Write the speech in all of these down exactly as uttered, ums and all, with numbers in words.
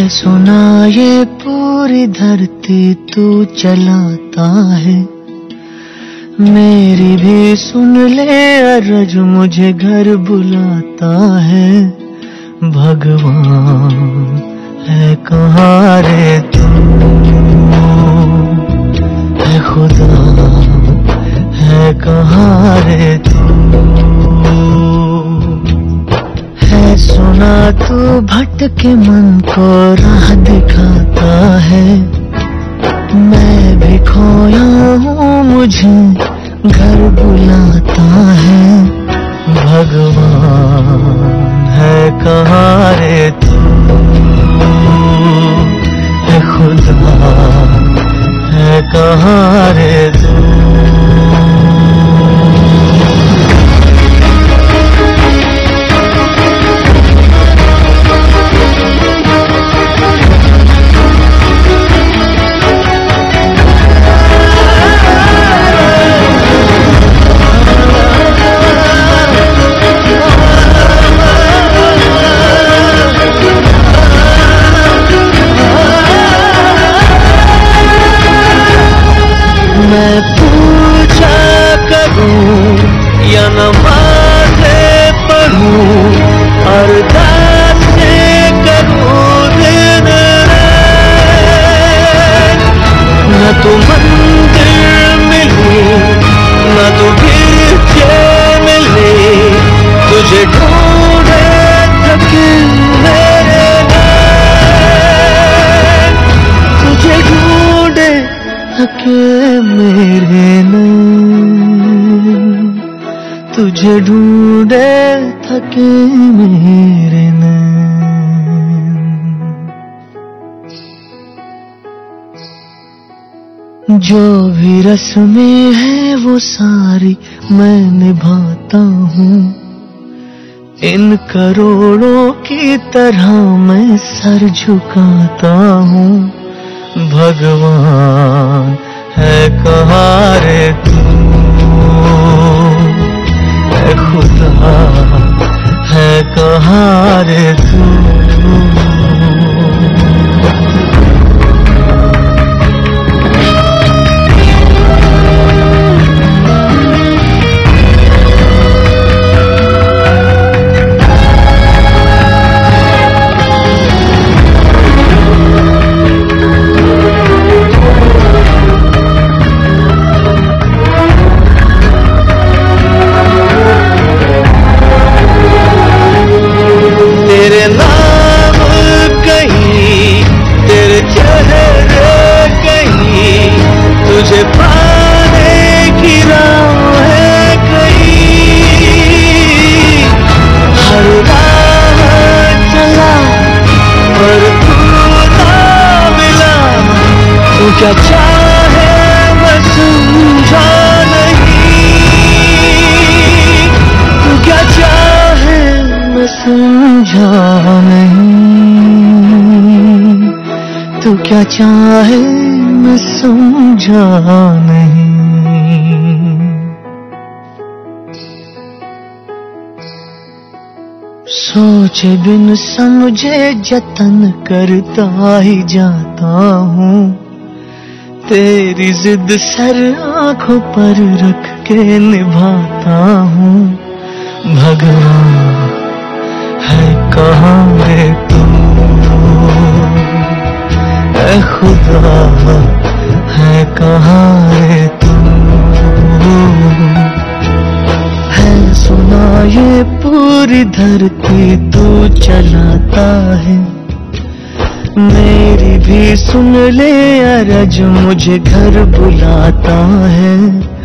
सुना ये पूरी धरती तू चलाता है, मेरी भी सुन ले अरज मुझे घर बुलाता है। भगवान है कहाँ रे तू, है खुदा है कहाँ रे तू। है सुना तू भटके मन को राह दिखाता है, मैं भी खोया हूँ मुझे घर बुलाता है। भगवान है कहाँ रे तू, है खुदा है कहाँ रे तू। मैं पूजा करूं या नमाज़ें पढ़ूं, अरदासें करूं दिन रात, न तो मंदिर मिलूं न तो गिरजे मिले, तुझे ढूंढे थके मेरे नैन, तुझे ढूंढे थके मेरे नैन, तुझे ढूंढे थके मेरे नैन। जो भी रस्में हैं वो सारी मैं निभाता हूँ, इन करोड़ों की तरह मैं सर झुकाता हूँ। भगवान है कहाँ रे तू, है खुदा है कहाँ रे तू। तुझे पाने की राह है कहीं, हर राह चला पर तू ना मिला, तू क्या चाहे मैं समझा नहीं, तू क्या चाहे मैं समझा नहीं, तू क्या चाहे मैं समझा नहीं। सोचे बिन समझे जतन करता ही जाता हूँ, तेरी जिद सर आंखों पर रख के निभाता हूँ। भगवान है कहाँ रे तू, ऐ खुदा है कहाँ रे तू। है सुना ये पूरी धरती तू चलाता है, मेरी भी सुन ले अरज मुझे घर बुलाता है।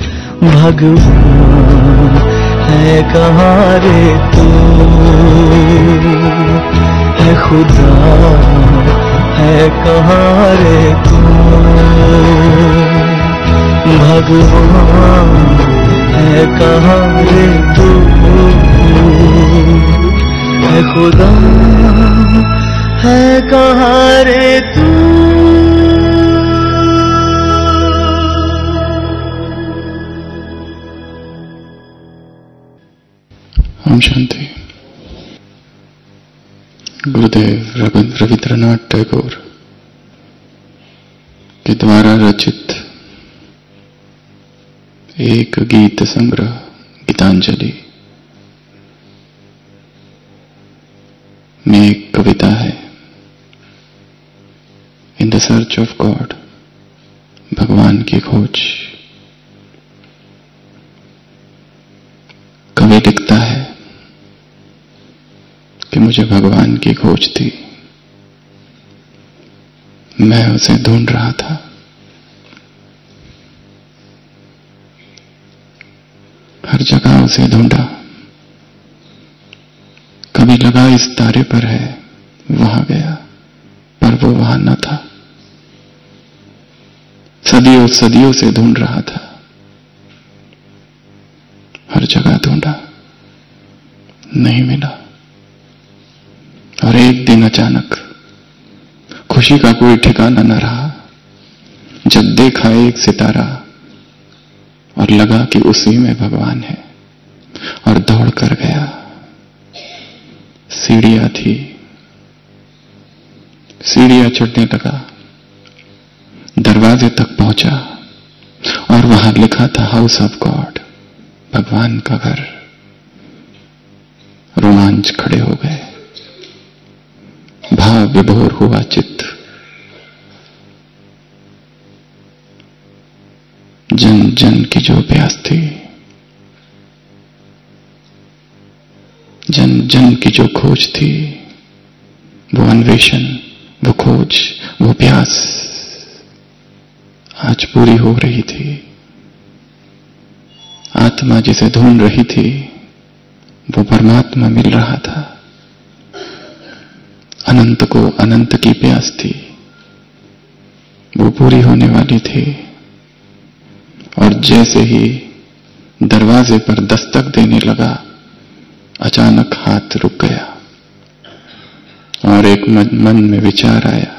भगवान है कहाँ रे तू, है खुदा है कहाँ रे तू। भगवान है कहाँ रे तू, है खुदा है कहाँ रे तू। ओम शांति। गुरुदेव रविंद्रनाथ टैगोर के द्वारा रचित एक गीत संग्रह गीतांजलि में एक कविता है, in the search of God, भगवान की खोज। कवि लिखता है कि मुझे भगवान की खोज थी, मैं उसे ढूंढ रहा था। हर जगह उसे ढूंढा, कभी लगा इस तारे पर है, वहां गया, पर वो वहां न था। सदियों सदियों से ढूंढ रहा था, हर जगह ढूंढा, नहीं मिला। और एक दिन अचानक खुशी का कोई ठिकाना न रहा, जब देखा एक सितारा और लगा कि उसी में भगवान है, और दौड़ कर गया। सीढ़ियां थी, सीढ़ियां चढ़ने लगा, दरवाजे तक पहुंचा और वहां लिखा था हाउस ऑफ गॉड, भगवान का घर। रोमांच खड़े हो गए, भाव विभोर हुआ चित्त। जन जन की जो प्यास थी, जन जन की जो खोज थी, वो अन्वेषण, वो खोज, वो प्यास आज पूरी हो रही थी। आत्मा जिसे ढूंढ रही थी, वो परमात्मा मिल रहा था। अनंत को अनंत की प्यास थी, वो पूरी होने वाली थी। और जैसे ही दरवाजे पर दस्तक देने लगा, अचानक हाथ रुक गया और एक मन, मन में विचार आया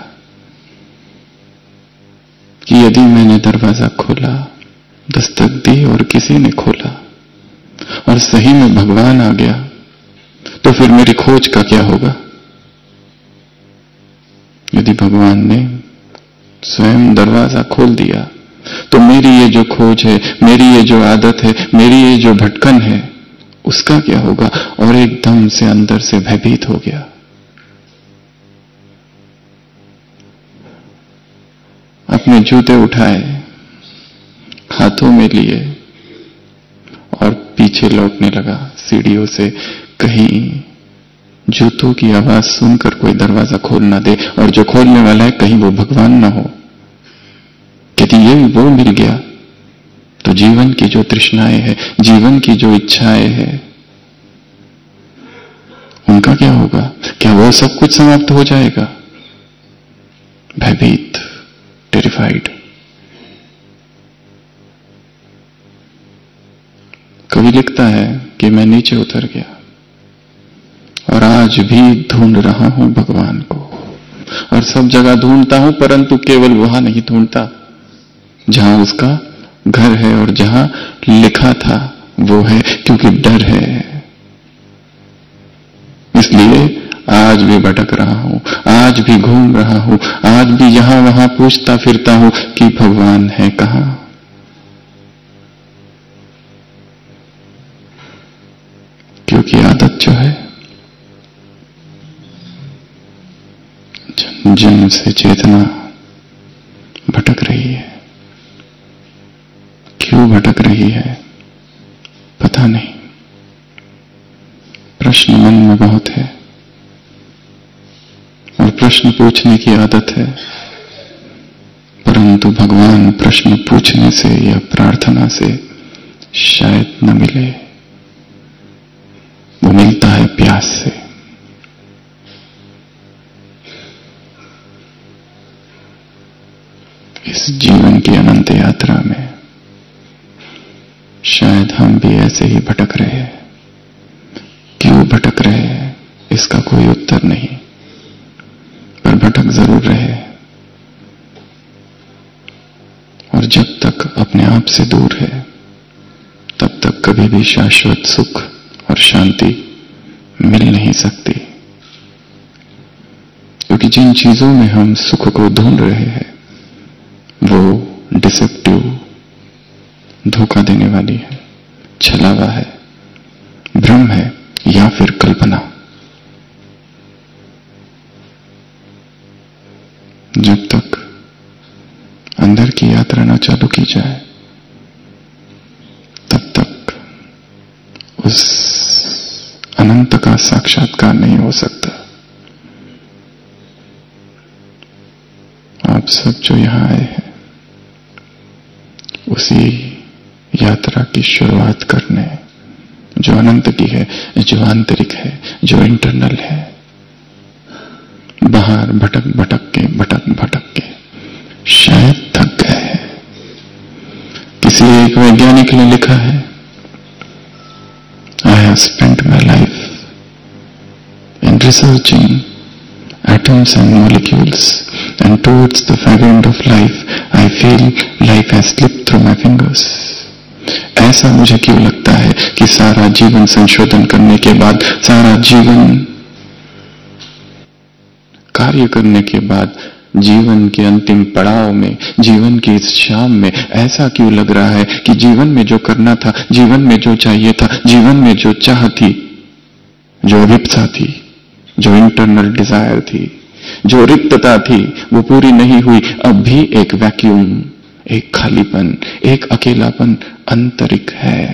कि यदि मैंने दरवाजा खोला, दस्तक दी और किसी ने खोला और सही में भगवान आ गया, तो फिर मेरी खोज का क्या होगा? यदि भगवान ने स्वयं दरवाजा खोल दिया, तो मेरी ये जो खोज है, मेरी ये जो आदत है, मेरी ये जो भटकन है, उसका क्या होगा? और एकदम से अंदर से भयभीत हो गया। अपने जूते उठाए, हाथों में लिए और पीछे लौटने लगा सीढ़ियों से, कहीं जूतों की आवाज सुनकर कोई दरवाजा खोल ना दे, और जो खोलने वाला है कहीं वो भगवान ना हो। यदि ये वो मिल गया, तो जीवन की जो तृष्णाएं हैं, जीवन की जो इच्छाएं हैं, उनका क्या होगा? क्या वो सब कुछ समाप्त हो जाएगा? भयभीत, टेरिफाइड। कवि लिखता है कि मैं नीचे उतर गया और आज भी ढूंढ रहा हूं भगवान को, और सब जगह ढूंढता हूं, परंतु केवल वहां नहीं ढूंढता जहां उसका घर है और जहां लिखा था वो है, क्योंकि डर है। इसलिए आज भी भटक रहा हूं, आज भी घूम रहा हूं, आज भी यहां वहां पूछता फिरता हूं कि भगवान है कहां। क्योंकि आदत जो है, जन, जन से चेतना भटक रही है। क्यों भटक रही है पता नहीं। प्रश्न मन में बहुत है और प्रश्न पूछने की आदत है, परंतु भगवान प्रश्न पूछने से या प्रार्थना से शायद न मिले, वो मिलता है प्यास से। इस जीवन की अनंत यात्रा में शायद हम भी ऐसे ही भटक रहे हैं। क्यों भटक रहे हैं इसका कोई उत्तर नहीं, पर भटक जरूर रहे। और जब तक अपने आप से दूर है, तब तक कभी भी शाश्वत सुख और शांति मिल नहीं सकती। जिन चीजों में हम सुख को ढूंढ रहे हैं वो डिसेप्टिव, धोखा देने वाली है, छलावा है, भ्रम है या फिर कल्पना। जब तक अंदर की यात्रा न चालू की जाए तब तक उस अनंत का साक्षात्कार नहीं हो सकता। आप सब जो यहां आए हैं उसी यात्रा की शुरुआत करने, जो अनंत की है, जो आंतरिक है, जो इंटरनल है। बाहर भटक भटक के भटक भटक के शायद थक गए। किसी एक वैज्ञानिक ने लिखा है, I have spent my life in researching atoms and molecules, and towards the fag end of life, I feel life has slipped through my fingers. ऐसा मुझे क्यों लगता है कि सारा जीवन संशोधन करने के बाद, सारा जीवन कार्य करने के बाद, जीवन के अंतिम पड़ाव में, जीवन की इस शाम में ऐसा क्यों लग रहा है कि जीवन में जो करना था, जीवन में जो चाहिए था, जीवन में जो चाह थी, जो अभिप्सा थी, जो इंटरनल डिजायर थी, जो रिक्तता थी, वो पूरी नहीं हुई। अब भी एक वैक्यूम, एक खालीपन, एक अकेलापन आंतरिक है।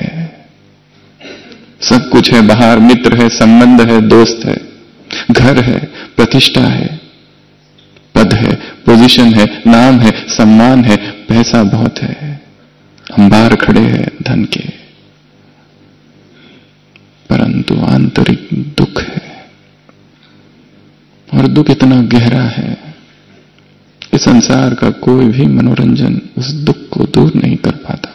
सब कुछ है बाहर, मित्र है, संबंध है, दोस्त है, घर है, प्रतिष्ठा है, पद है, पोजीशन है, नाम है, सम्मान है, पैसा बहुत है, अंबार खड़े हैं धन के, परंतु आंतरिक दुख है। और दुख इतना गहरा है, इस संसार का कोई भी मनोरंजन उस दुख को दूर नहीं कर पाता।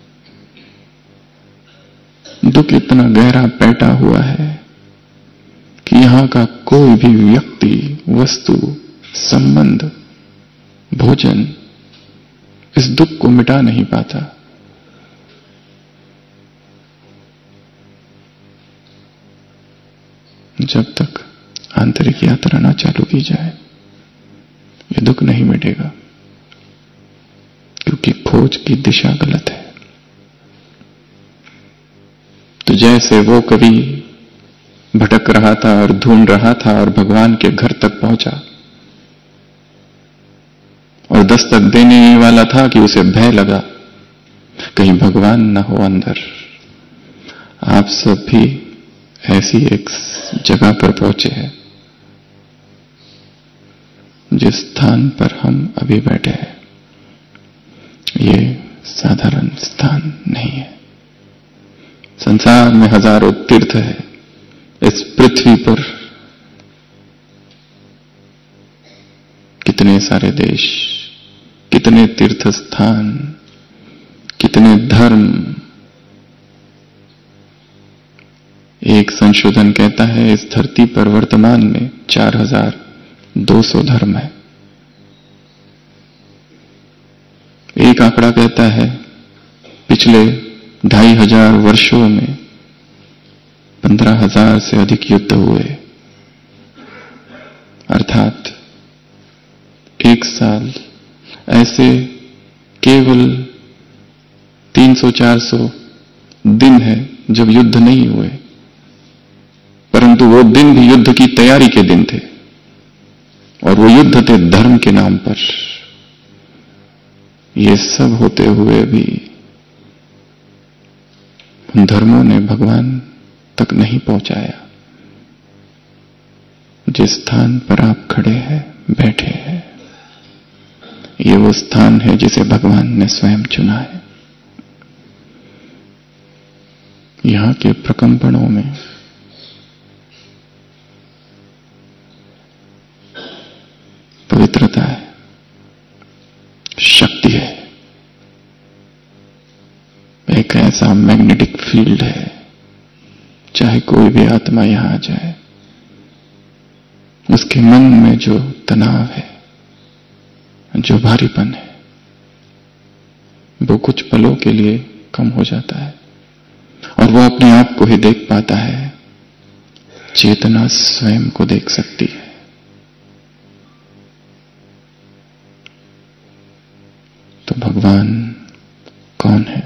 दुख इतना गहरा पैटा हुआ है कि यहां का कोई भी व्यक्ति, वस्तु, संबंध, भोजन इस दुख को मिटा नहीं पाता। जब तक आंतरिक यात्रा ना चालू की जाए ये दुख नहीं मिटेगा, क्योंकि खोज की दिशा गलत है। तो जैसे वो कभी भटक रहा था और ढूंढ रहा था और भगवान के घर तक पहुंचा और दस्तक देने वाला था कि उसे भय लगा कहीं भगवान न हो अंदर। आप सब भी ऐसी एक जगह पर पहुंचे हैं जिस स्थान पर हम अभी बैठे हैं ये साधारण स्थान नहीं है। संसार में हजारों तीर्थ है, इस पृथ्वी पर कितने सारे देश, कितने तीर्थ स्थान, कितने धर्म। एक संशोधन कहता है इस धरती पर वर्तमान में चार हजार दो सौ धर्म है। एक आंकड़ा कहता है पिछले ढाई हजार वर्षों में पंद्रह हजार से अधिक युद्ध हुए, अर्थात एक साल ऐसे केवल तीन सौ चार सौ दिन है जब युद्ध नहीं हुए, परंतु वो दिन भी युद्ध की तैयारी के दिन थे और वो युद्ध थे धर्म के नाम पर। ये सब होते हुए भी उन धर्मों ने भगवान तक नहीं पहुंचाया। जिस स्थान पर आप खड़े हैं, बैठे हैं, ये वो स्थान है जिसे भगवान ने स्वयं चुना है। यहां के प्रकंपनों में पवित्रता है, शक्ति है, एक ऐसा मैग्नेटिक फील्ड है, चाहे कोई भी आत्मा यहां आ जाए उसके मन में जो तनाव है, जो भारीपन है, वो कुछ पलों के लिए कम हो जाता है और वो अपने आप को ही देख पाता है। चेतना स्वयं को देख सकती है। तो भगवान कौन है?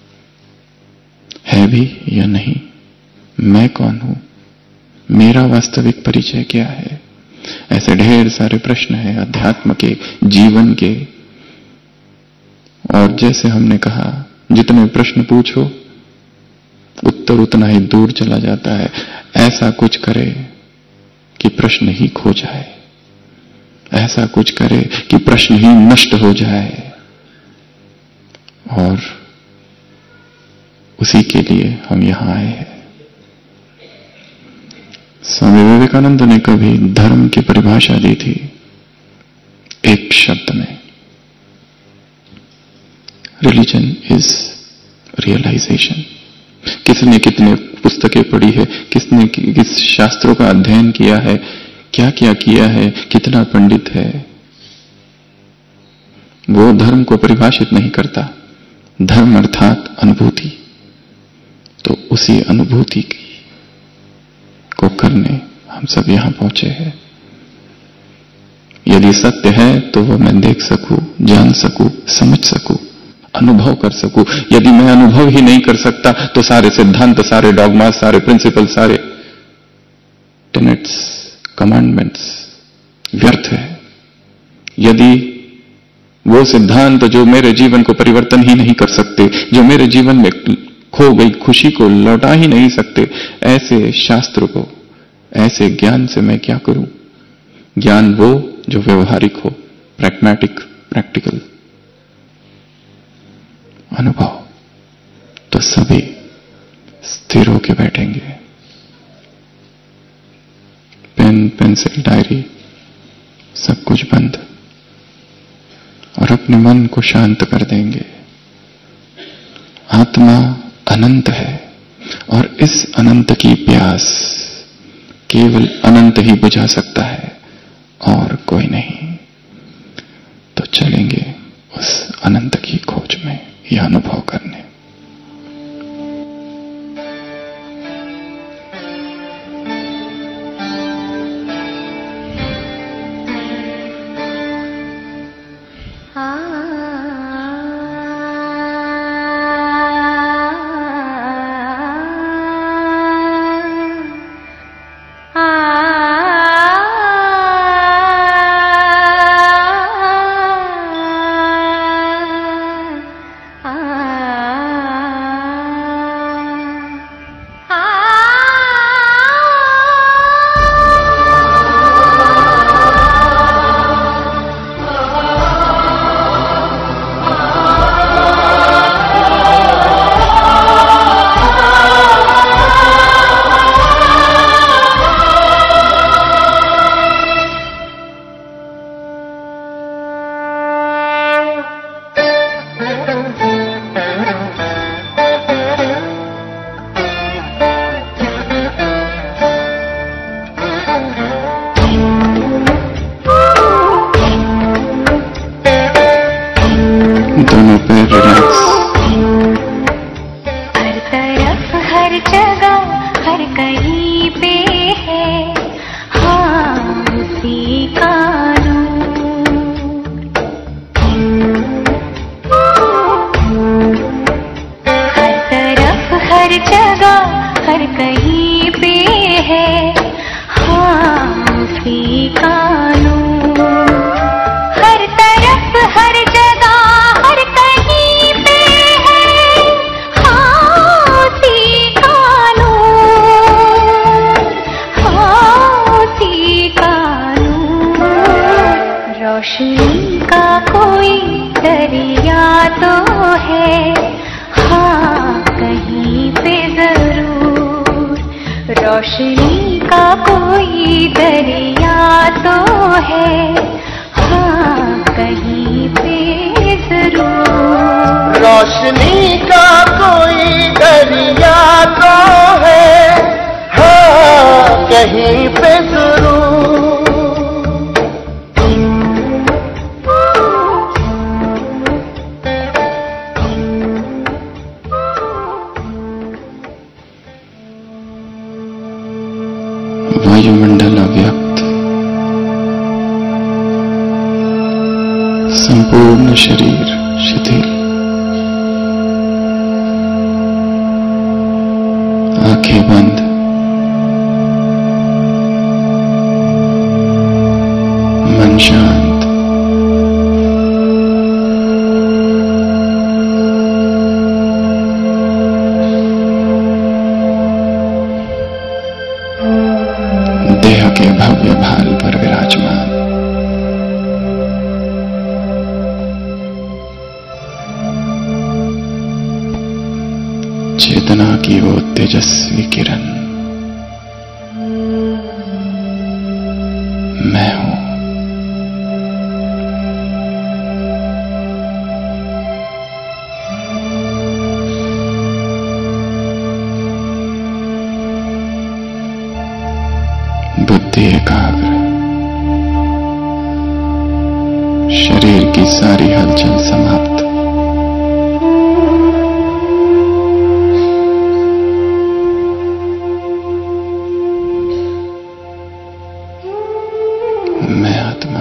है भी या नहीं? मैं कौन हूं? मेरा वास्तविक परिचय क्या है? ऐसे ढेर सारे प्रश्न हैं अध्यात्म के, जीवन के। और जैसे हमने कहा, जितने प्रश्न पूछो उत्तर उतना ही दूर चला जाता है। ऐसा कुछ करे कि प्रश्न ही खो जाए, ऐसा कुछ करे कि प्रश्न ही नष्ट हो जाए। और उसी के लिए हम यहां आए हैं। स्वामी विवेकानंद ने कभी धर्म की परिभाषा दी थी एक शब्द में, रिलीजन इज रियलाइजेशन। किसने कितने पुस्तकें पढ़ी है, किसने किस शास्त्रों का अध्ययन किया है, क्या क्या किया है, कितना पंडित है, वो धर्म को परिभाषित नहीं करता। धर्म अर्थात अनुभूति। तो उसी अनुभूति की को करने हम सब यहां पहुंचे हैं। यदि सत्य है तो वो मैं देख सकूं, जान सकूं, समझ सकूं, अनुभव कर सकूं। यदि मैं अनुभव ही नहीं कर सकता तो सारे सिद्धांत, सारे डॉगमा, सारे प्रिंसिपल, सारे टेनेट्स, कमांडमेंट्स व्यर्थ है। यदि वो सिद्धांत जो मेरे जीवन को परिवर्तन ही नहीं कर सकते, जो मेरे जीवन में खो गई खुशी को लौटा ही नहीं सकते, ऐसे शास्त्र को, ऐसे ज्ञान से मैं क्या करूं? ज्ञान वो जो व्यवहारिक हो, प्रैग्मैटिक, प्रैक्टिकल अनुभव। तो सभी स्थिर होके बैठेंगे, पेन, पेंसिल, डायरी सब कुछ बंद, और अपने मन को शांत कर देंगे। आत्मा अनंत है और इस अनंत की प्यास केवल अनंत ही बुझा सकता है और कोई नहीं। तो चलेंगे उस अनंत की खोज में, यह अनुभव करने। रोशनी का कोई दरिया तो है, हाँ कहीं पे जरूर। रोशनी का कोई दरिया तो है, हाँ कहीं पे जरूर। रोशनी का कोई दरिया तो है, हाँ कहीं पे जरूर। वायुमंडल अव्यक्त, संपूर्ण शरीर शिथिल, आंखें बंद, मन शांत। देह के भव्य भाल पर विराजमान, चेतना की वो तेजस्वी किरण मैं हूं। बुद्धि एकाग्र, शरीर की सारी हलचल समाप्त। मैं आत्मा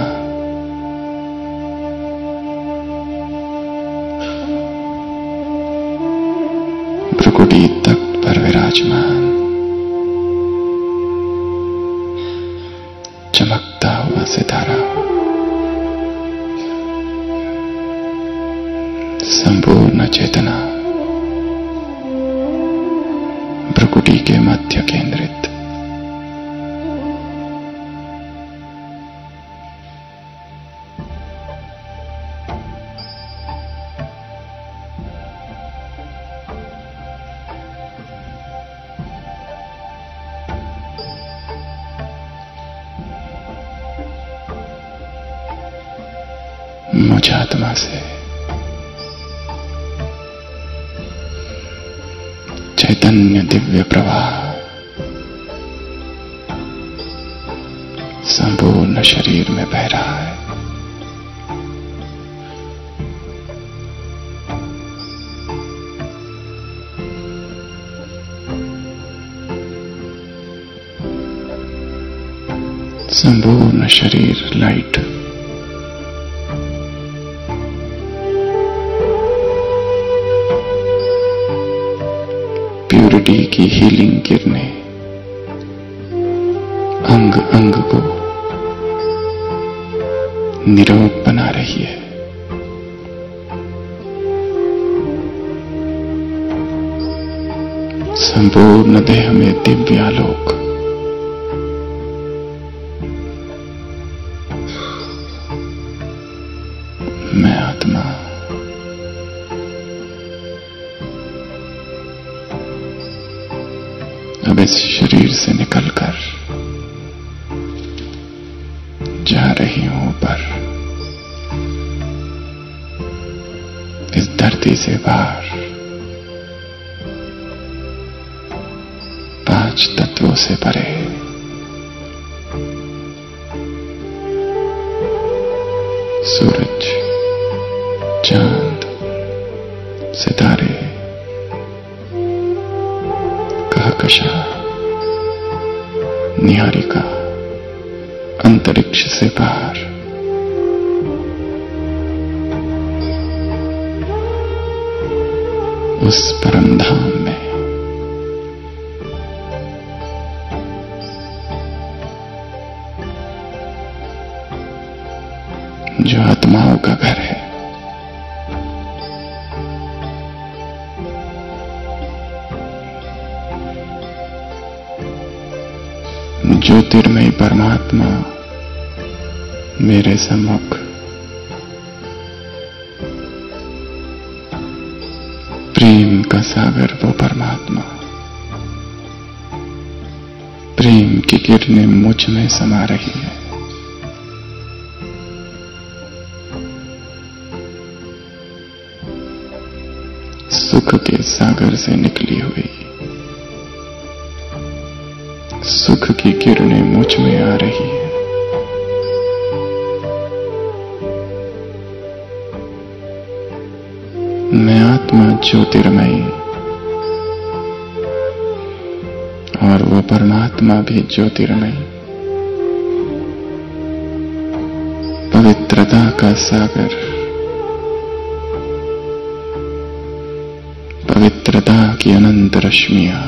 भ्रुकुटी तख्त पर विराजमान, चमकता हुआ सितारा, संपूर्ण चेतना भ्रुकुटी के मध्य केंद्रित। मुझ आत्मा से चैतन्य दिव्य प्रवाह संपूर्ण शरीर में बह रहा है। संपूर्ण शरीर लाइट, प्यूरिटी की हीलिंग किरणें अंग अंग को निरोग बना रही है। संपूर्ण देह में दिव्य आलोक, मैं आत्मा अब इस शरीर से निकलकर जा रही हूं ऊपर, इस धरती से बाहर, पांच तत्वों से परे। सूरज, चांद, सितारे, कहकशा, निहारिका, अंतरिक्ष से बाहर, उस परम धाम में जो आत्माओं का घर है। ज्योतिर्मय परमात्मा मेरे सम्मुख प्रेम का सागर, वो परमात्मा प्रेम की किरणें मुझ में समा रही है। सुख के सागर से निकली हुई सुख की किरणें मुझ में आ रही है। मैं आत्मा ज्योतिर्मयी और वो परमात्मा भी ज्योतिर्मयी, पवित्रता का सागर लता की अनंत रश्मियां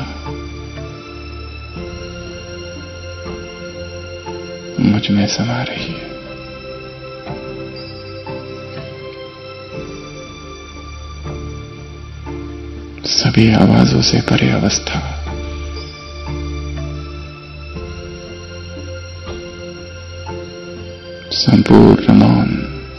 मुझ में समा रही है। सभी आवाजों से परे अवस्था, संपूर्ण मौन,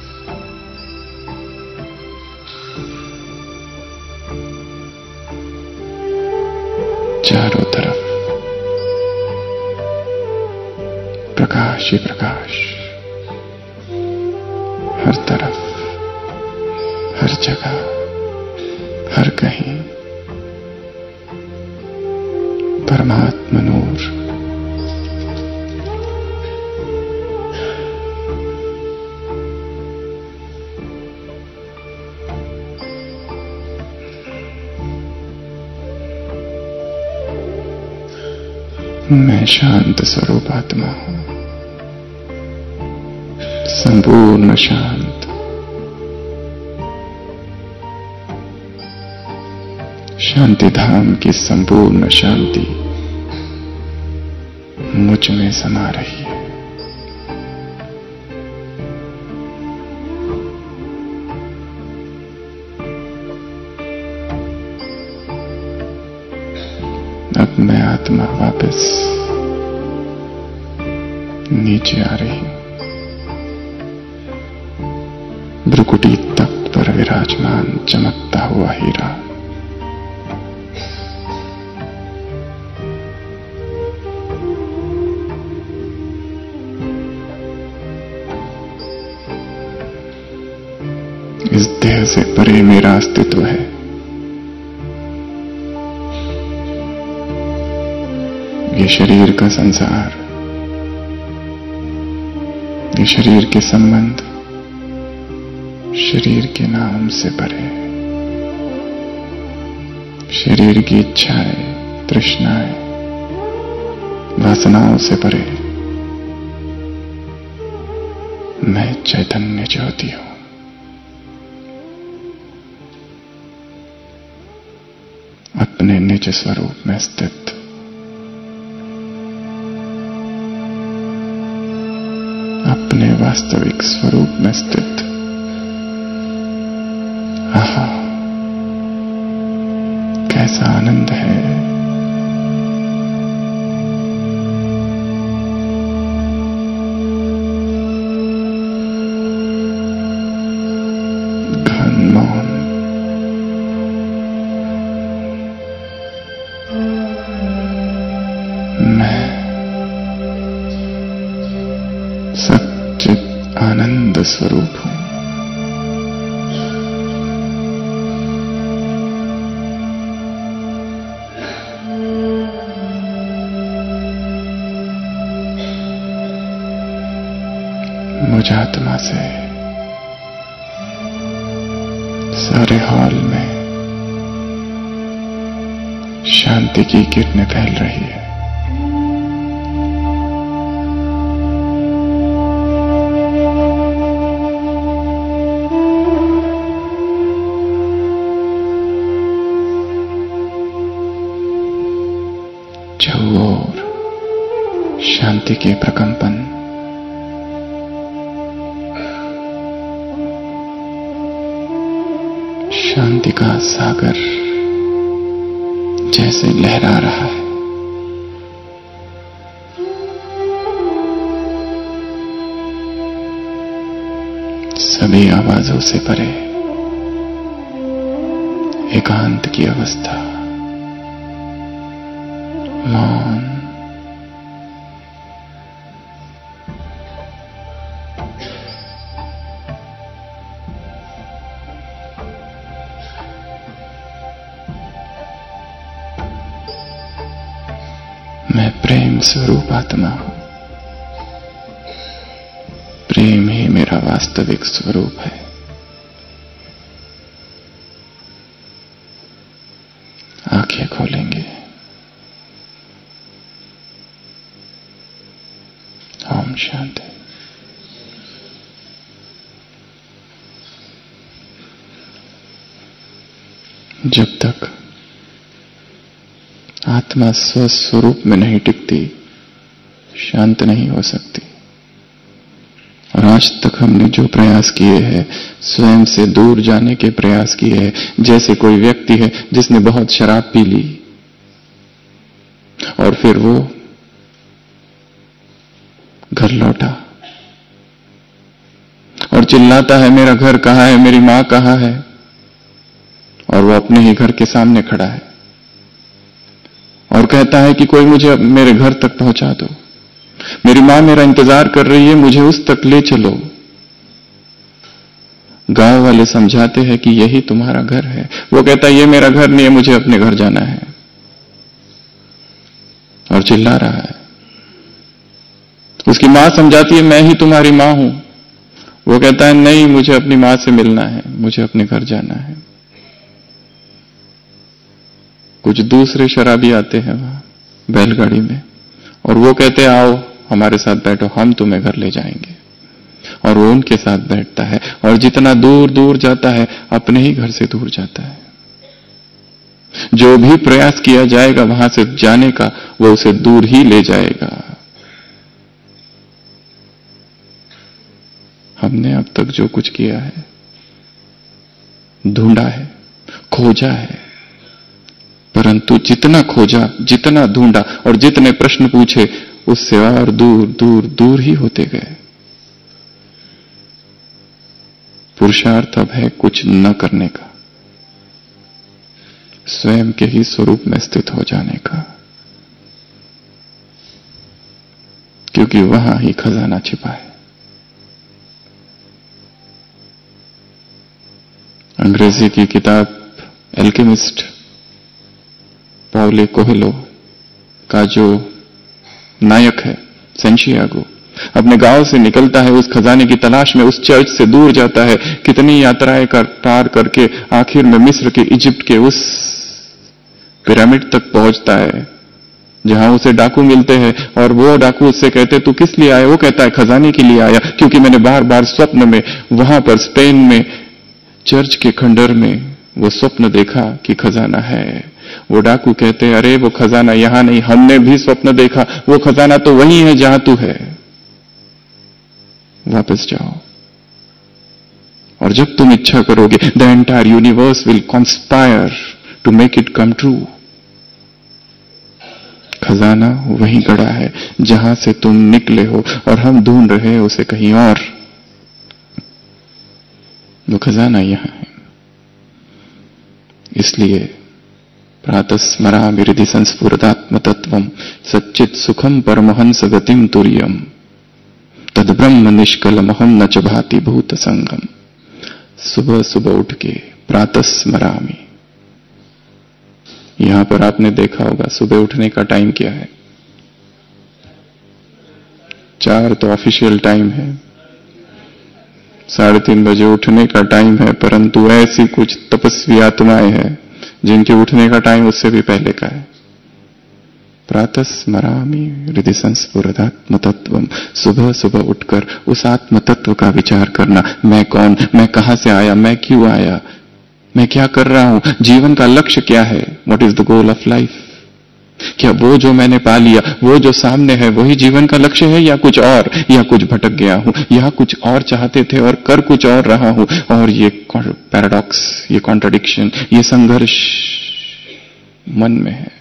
चारों तरफ प्रकाश ही प्रकाश, हर तरफ, हर जगह, हर कहीं परमात्मा नूर। मैं शांत स्वरूप आत्मा हूं, संपूर्ण शांत, शांति धाम की संपूर्ण शांति मुझ में समा रही है। अब मैं आत्मा वापस नीचे आ रही हूं, भ्रुकुटी तख्त पर विराजमान चमकता हुआ हीरा। इस देह से परे मेरा अस्तित्व है। ये शरीर का संसार, ये शरीर के संबंध, शरीर के नाम से परे, शरीर की इच्छाएं, तृष्णाएं, वासनाओं से परे मैं चैतन्य ज्योति हूं। अपने निज स्वरूप में स्थित, अपने वास्तविक स्वरूप में स्थित। आहा, कैसा आनंद है। घन मौन, मैं सच्चित आनंद स्वरूप हूं। मुझ आत्मा से सारे हॉल में शांति की किरणें फैल रही है। चारों ओर शांति के प्रकंपन, शांति का सागर जैसे लहरा रहा है। सभी आवाजों से परे एकांत की अवस्था, मौन, मैं प्रेम स्वरूप आत्मा हूं। प्रेम ही मेरा वास्तविक स्वरूप है। आंखें खोलेंगे। ओम शांति। जब तक आत्मा स्वस्वरूप में नहीं टिकती, शांत नहीं हो सकती। और आज तक हमने जो प्रयास किए हैं, स्वयं से दूर जाने के प्रयास किए हैं। जैसे कोई व्यक्ति है जिसने बहुत शराब पी ली और फिर वो घर लौटा और चिल्लाता है, मेरा घर कहां है, मेरी मां कहां है, और वो अपने ही घर के सामने खड़ा है और कहता है कि कोई मुझे मेरे घर तक पहुंचा दो, मेरी मां मेरा इंतजार कर रही है, मुझे उस तक ले चलो। गांव वाले समझाते हैं कि यही तुम्हारा घर है। वो कहता है, ये मेरा घर नहीं है, मुझे अपने घर जाना है, और चिल्ला रहा है। उसकी मां समझाती है, मैं ही तुम्हारी मां हूं। वो कहता है, नहीं, मुझे अपनी मां से मिलना है, मुझे अपने घर जाना है। कुछ दूसरे शराबी आते हैं वहां बैलगाड़ी में और वो कहते हैं, आओ हमारे साथ बैठो, हम तुम्हें घर ले जाएंगे। और वो उनके साथ बैठता है और जितना दूर दूर जाता है, अपने ही घर से दूर जाता है। जो भी प्रयास किया जाएगा वहां से जाने का, वो उसे दूर ही ले जाएगा। हमने अब तक जो कुछ किया है, ढूंढा है, खोजा है, परंतु जितना खोजा, जितना ढूंढा और जितने प्रश्न पूछे, उससे और दूर दूर दूर ही होते गए। पुरुषार्थ अब है कुछ न करने का, स्वयं के ही स्वरूप में स्थित हो जाने का, क्योंकि वहां ही खजाना छिपा है। अंग्रेजी की किताब एल्केमिस्ट पाउलो कोएल्हो का जो नायक है सेंटियागो, अपने गांव से निकलता है उस खजाने की तलाश में, उस चर्च से दूर जाता है, कितनी यात्राएं कर पार करके आखिर में मिस्र के, इजिप्ट के उस पिरामिड तक पहुंचता है जहां उसे डाकू मिलते हैं। और वो डाकू उससे कहते, तू किस लिए आया? वो कहता है, खजाने के लिए आया, क्योंकि मैंने बार बार स्वप्न में वहां पर स्पेन में चर्च के खंडर में वो स्वप्न देखा कि खजाना है। वो डाकू कहते हैं, अरे वो खजाना यहां नहीं, हमने भी स्वप्न देखा, वो खजाना तो वही है जहां तू है, वापस जाओ। और जब तुम इच्छा करोगे, the entire universe will conspire to make it come true. खजाना वही गड़ा है जहां से तुम निकले हो, और हम ढूंढ रहे हैं उसे कहीं और। वो खजाना यहां है। इसलिए प्रातः स्मरामि हृदि संस्फुरदात्म तत्वम सच्चित सुखम परमहंस गतिम तुर्यम तद ब्रह्म निष्कलमहम न च भाति भूत संगम। सुबह सुबह उठ के प्रातः स्मरामि, यहां पर आपने देखा होगा सुबह उठने का टाइम क्या है। चार तो ऑफिशियल टाइम है, साढ़े तीन बजे उठने का टाइम है, परंतु ऐसी कुछ तपस्वी आत्माएं हैं जिनके उठने का टाइम उससे भी पहले का है। प्रातः स्मरामि हृदि संस्फुरदात्म तत्वम, सुबह सुबह उठकर उस आत्म तत्व का विचार करना। मैं कौन, मैं कहां से आया, मैं क्यों आया, मैं क्या कर रहा हूं, जीवन का लक्ष्य क्या है, what is the goal of life. क्या वो जो मैंने पा लिया, वो जो सामने है, वही जीवन का लक्ष्य है, या कुछ और, या कुछ भटक गया हूं, या कुछ और चाहते थे और कर कुछ और रहा हूं। और ये पैराडॉक्स, ये कॉन्ट्राडिक्शन, ये संघर्ष मन में है।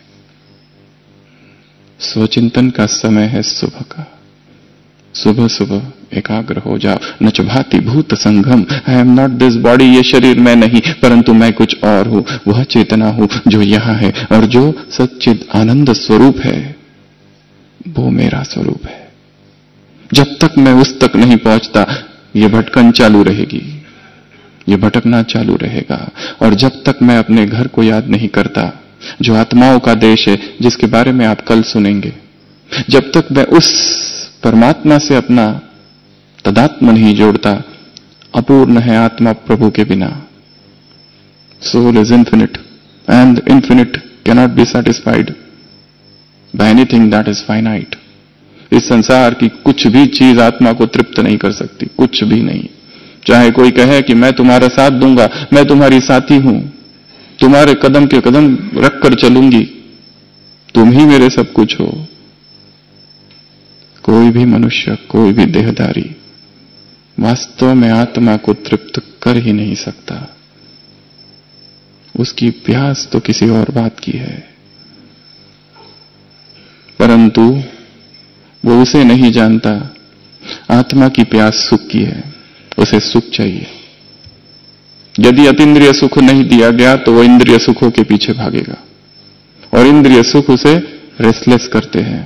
स्वचिंतन का समय है सुबह का। सुबह सुबह एकाग्र हो जाओ। न च भाति भूत संगम, I am not this body, ये शरीर मैं नहीं, परंतु मैं कुछ और हूं। वह चेतना हूं जो यहां है, और जो सच्चिद आनंद स्वरूप है वो मेरा स्वरूप है। जब तक मैं उस तक नहीं पहुंचता, ये भटकन चालू रहेगी, ये भटकना चालू रहेगा। और जब तक मैं अपने घर को याद नहीं करता, जो आत्माओं का देश है जिसके बारे में आप कल सुनेंगे, जब तक मैं उस परमात्मा से अपना तदात्म नहीं जोड़ता, अपूर्ण है आत्मा प्रभु के बिना। Soul is infinite and infinite cannot be satisfied by anything that is finite. इस संसार की कुछ भी चीज आत्मा को तृप्त नहीं कर सकती, कुछ भी नहीं। चाहे कोई कहे कि मैं तुम्हारा साथ दूंगा, मैं तुम्हारी साथी हूं, तुम्हारे कदम के कदम रखकर चलूंगी, तुम ही मेरे सब कुछ हो। कोई भी मनुष्य, कोई भी देहधारी वास्तव में आत्मा को तृप्त कर ही नहीं सकता। उसकी प्यास तो किसी और बात की है, परंतु वो उसे नहीं जानता। आत्मा की प्यास सुख की है, उसे सुख चाहिए। यदि अतीन्द्रिय सुख नहीं दिया गया तो वो इंद्रिय सुखों के पीछे भागेगा, और इंद्रिय सुख उसे रेस्टलेस करते हैं।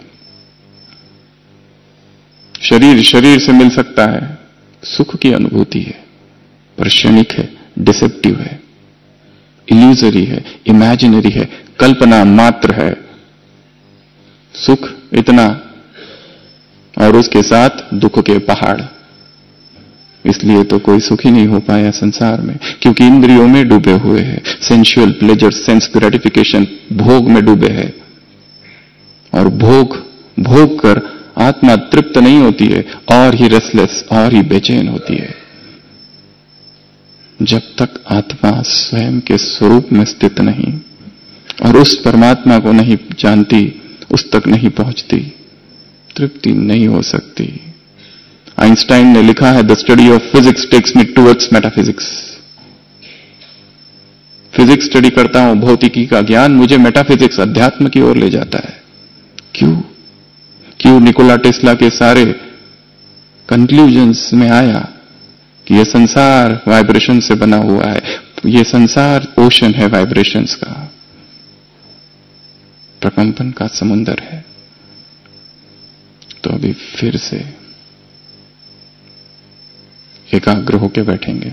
शरीर शरीर से मिल सकता है, सुख की अनुभूति है, पर क्षणिक है, डिसेप्टिव है, इल्यूजरी है, इमेजिनरी है, कल्पना मात्र है। सुख इतना, और उसके साथ दुख के पहाड़। इसलिए तो कोई सुखी नहीं हो पाया संसार में, क्योंकि इंद्रियों में डूबे हुए हैं, सेंसुअल प्लेजर, सेंस ग्रेटिफिकेशन, भोग में डूबे हैं। और भोग भोग कर आत्मा तृप्त नहीं होती है, और ही रेस्टलेस, और ही बेचैन होती है। जब तक आत्मा स्वयं के स्वरूप में स्थित नहीं और उस परमात्मा को नहीं जानती, उस तक नहीं पहुंचती, तृप्ति नहीं हो सकती। आइंस्टाइन ने लिखा है, the study of physics takes me towards metaphysics. Physics study करता हूं, भौतिकी का ज्ञान मुझे मेटाफिजिक्स, अध्यात्म की ओर ले जाता है। क्यों क्यों निकोला टेस्ला के सारे कंक्लूजन्स में आया कि यह संसार वाइब्रेशन से बना हुआ है, यह संसार ओशन है वाइब्रेशंस का, प्रकंपन का समुद्र है। तो अभी फिर से एकाग्र होकर बैठेंगे।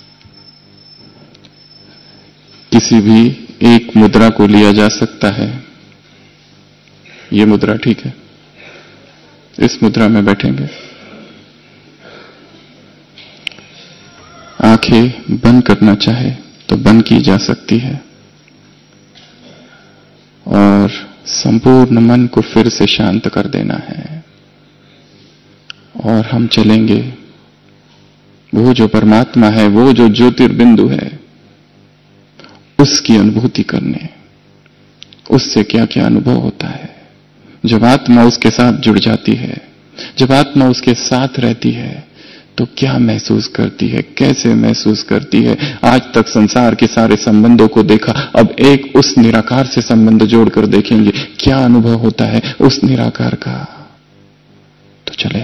किसी भी एक मुद्रा को लिया जा सकता है। यह मुद्रा ठीक है, इस मुद्रा में बैठेंगे। आंखें बंद करना चाहे तो बंद की जा सकती है, और संपूर्ण मन को फिर से शांत कर देना है। और हम चलेंगे वो जो परमात्मा है, वो जो ज्योतिर्बिंदु है, उसकी अनुभूति करने। उससे क्या क्या अनुभव होता है जब आत्मा उसके साथ जुड़ जाती है, जब आत्मा उसके साथ रहती है, तो क्या महसूस करती है, कैसे महसूस करती है। आज तक संसार के सारे संबंधों को देखा, अब एक उस निराकार से संबंध जोड़कर देखेंगे, क्या अनुभव होता है उस निराकार का। तो चले।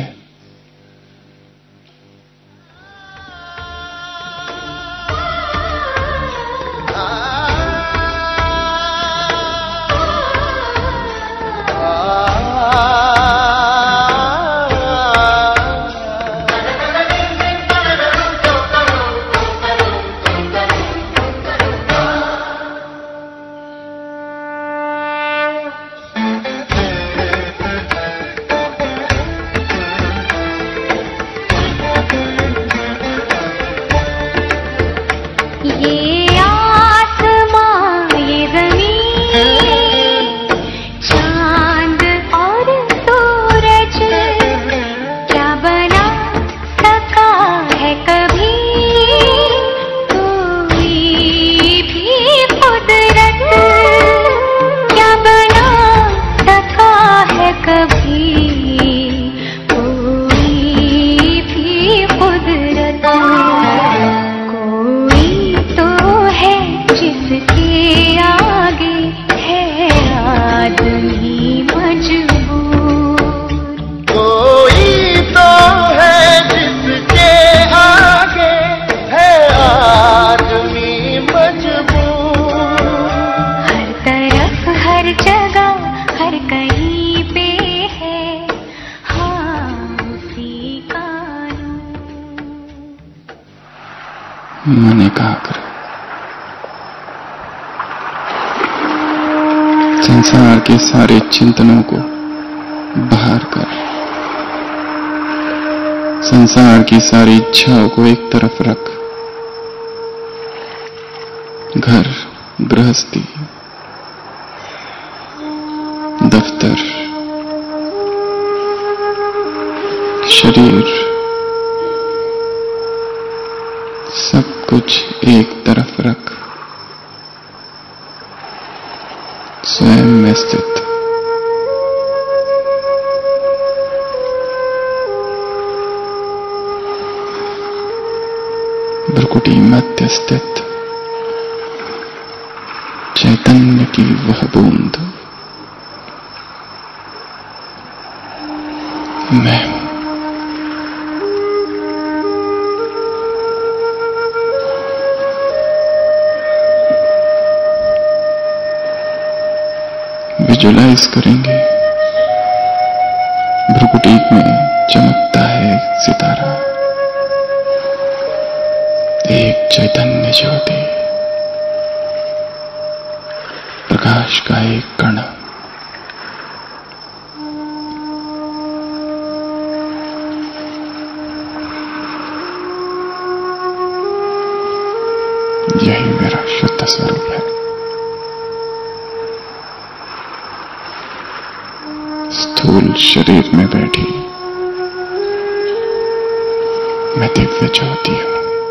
मन एकाग्र। संसार के सारे चिंतनों को बाहर कर, संसार की सारी इच्छाओं को एक तरफ रख। घर, गृहस्थी, दफ्तर, शरीर, सब कुछ एक तरफ रख, स्वयं में स्थित। तटी मध्य स्थित चैतन्य की वह बूंद मैं हूं। विजुलाइज करेंगे, भ्रुकुटीक में चमकता है सितारा, एक चैतन्य ज्योति, प्रकाश का एक कण। यही मेरा शुद्ध स्वरूप है। स्थूल शरीर में बैठी मैं दिव्य ज्योति हूं।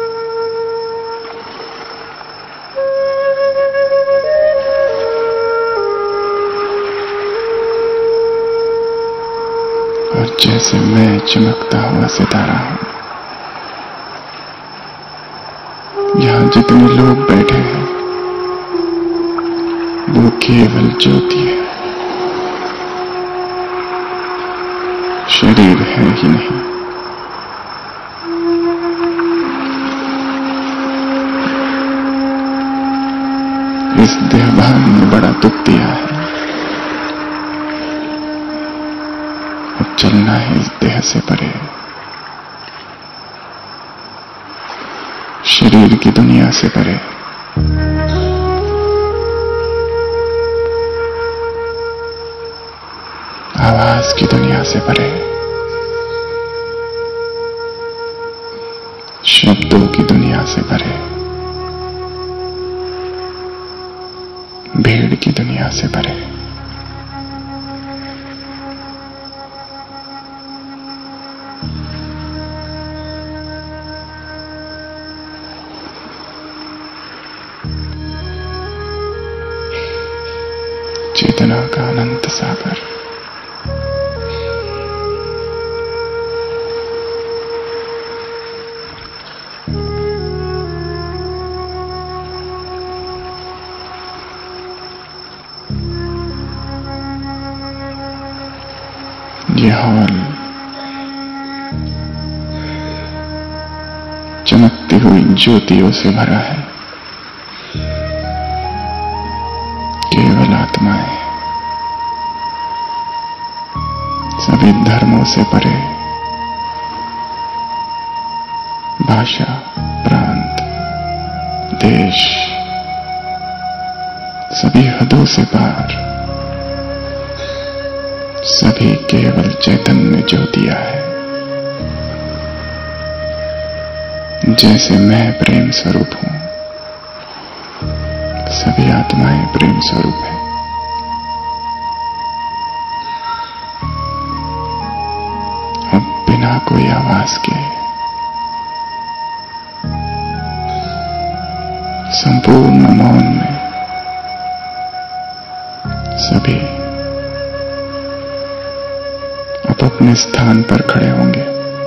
और जैसे मैं चमकता हुआ सितारा हूं, यहां जितने लोग बैठे हैं वो केवल ज्योति है, शरीर है ही नहीं। इस देहभान में बड़ा दुख दिया है, अब चलना है इस देह से परे, शरीर की दुनिया से परे। आवाज की दुनिया से परे, शब्दों की दुनिया से परे, भीड़ की दुनिया से परे। चेतना का अनंत सागर, ये हॉल चमकती हुई ज्योतियों से भरा है। केवल आत्माएं, सभी धर्मों से परे, भाषा, प्रांत, देश, सभी हदों से पार, सभी केवल चैतन्य ज्योतियां है। जैसे मैं प्रेम स्वरूप हूं, सभी आत्माएं प्रेम स्वरूप है। अब बिना कोई आवाज के संपूर्ण मौन में सभी अब अपने स्थान पर खड़े होंगे,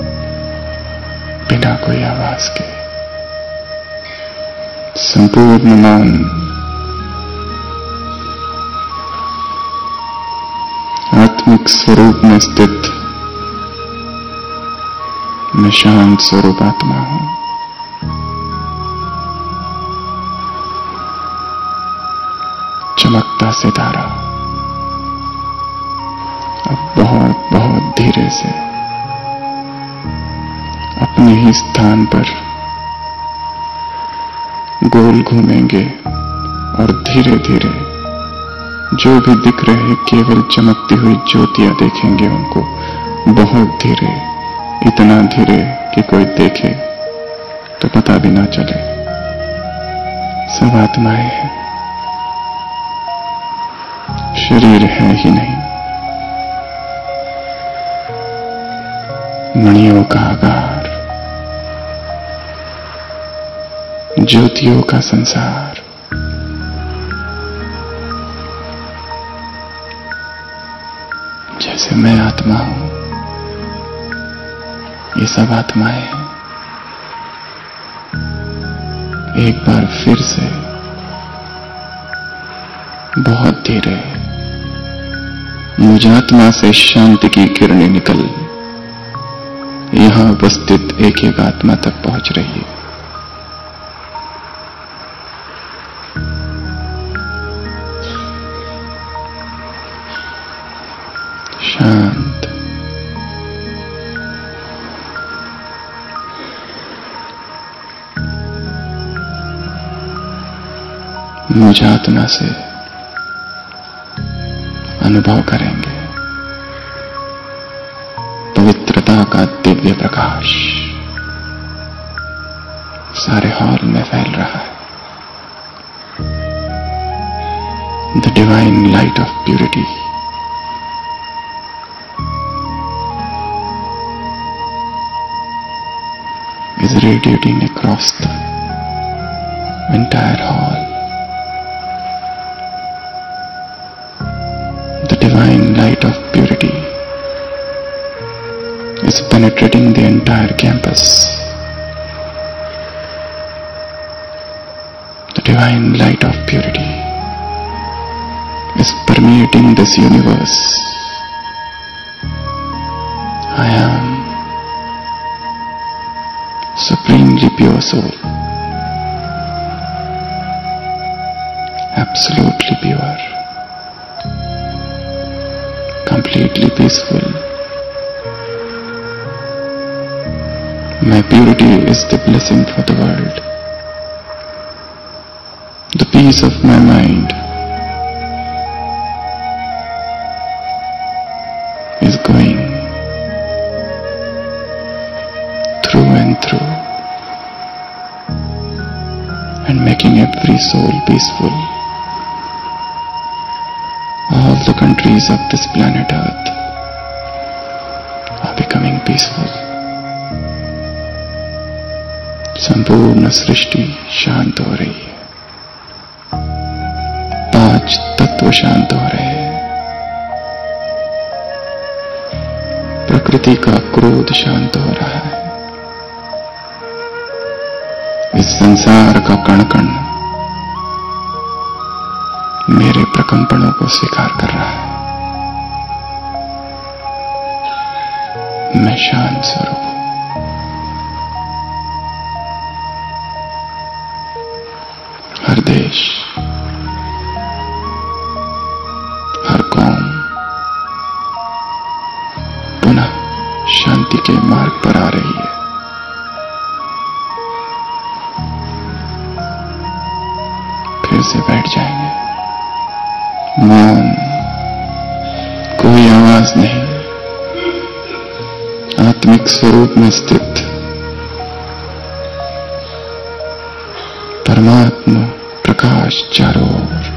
बिना कोई आवाज के। संपूर्ण मौन, आत्मिक स्वरूप में स्थित मैं शांत स्वरूप आत्मा हूं। चमकता सितारा अब बहुत बहुत धीरे से अपने ही स्थान पर गोल घूमेंगे और धीरे धीरे जो भी दिख रहे केवल चमकती हुई ज्योतियां देखेंगे उनको, बहुत धीरे, इतना धीरे कि कोई देखे तो पता भी ना चले। सब आत्माएं हैं, शरीर है ही नहीं। मणियों का आकार, ज्योतियों का संसार, जैसे मैं आत्मा हूं, ये सब आत्माएं हैं। एक बार फिर से बहुत धीरे मुझात्मा से शांति की किरणें निकल यहां उपस्थित एक एक आत्मा तक पहुंच रही है। शांत, मुझात्मा से अनुभव करेंगे पवित्रता का दिव्य प्रकाश सारे हॉल में फैल रहा है। The divine light of purity is radiating across the entire hall. The divine light of purity is penetrating the entire campus. The divine light of purity is permeating this universe. I am supremely pure soul, absolutely pure, completely peaceful. My purity is the blessing for the world. The peace of my mind is going through and through and making every soul peaceful. All the countries of this planet Earth are becoming peaceful. संपूर्ण सृष्टि शांत हो रही है। पांच तत्व शांत हो रहे हैं। प्रकृति का क्रोध शांत हो रहा है। इस संसार का कण कण मेरे प्रकंपनों को स्वीकार कर रहा है। मैं शांत स्वरूप हूं। हर देश, हर कौम पुनः शांति के मार्ग पर आ रही है। फिर से बैठ जाएंगे। मौन, कोई आवाज नहीं, आत्मिक स्वरूप में स्थित परमात्मा प्रकाश चारों ओर।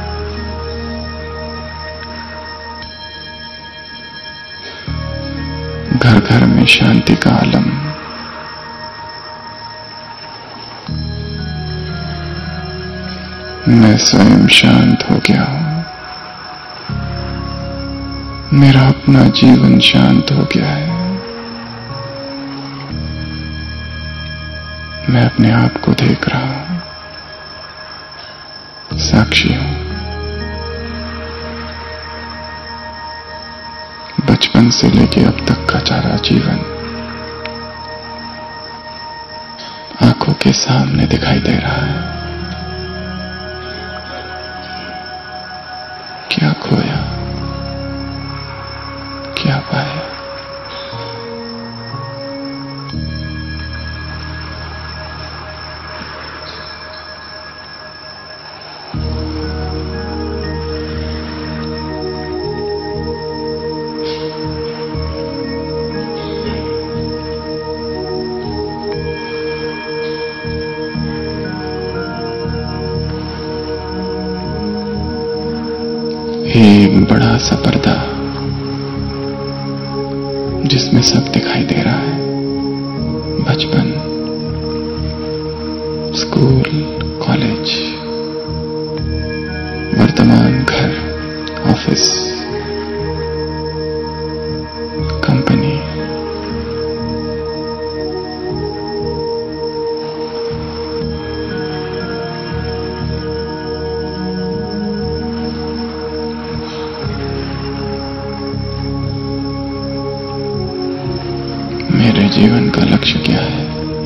घर घर में शांति का आलम। मैं स्वयं शांत हो गया हूं। मेरा अपना जीवन शांत हो गया है। मैं अपने आप को देख रहा हूं, साक्षी हूं। बचपन से लेके अब तक का सारा जीवन आंखों के सामने दिखाई दे रहा है। क्या खोया, क्या पाया? एक बड़ा सा पर्दा जिसमें सब दिखाई दे रहा है। बचपन, स्कूल, कॉलेज, वर्तमान घर, ऑफिस, कंपनी, जीवन का लक्ष्य क्या है?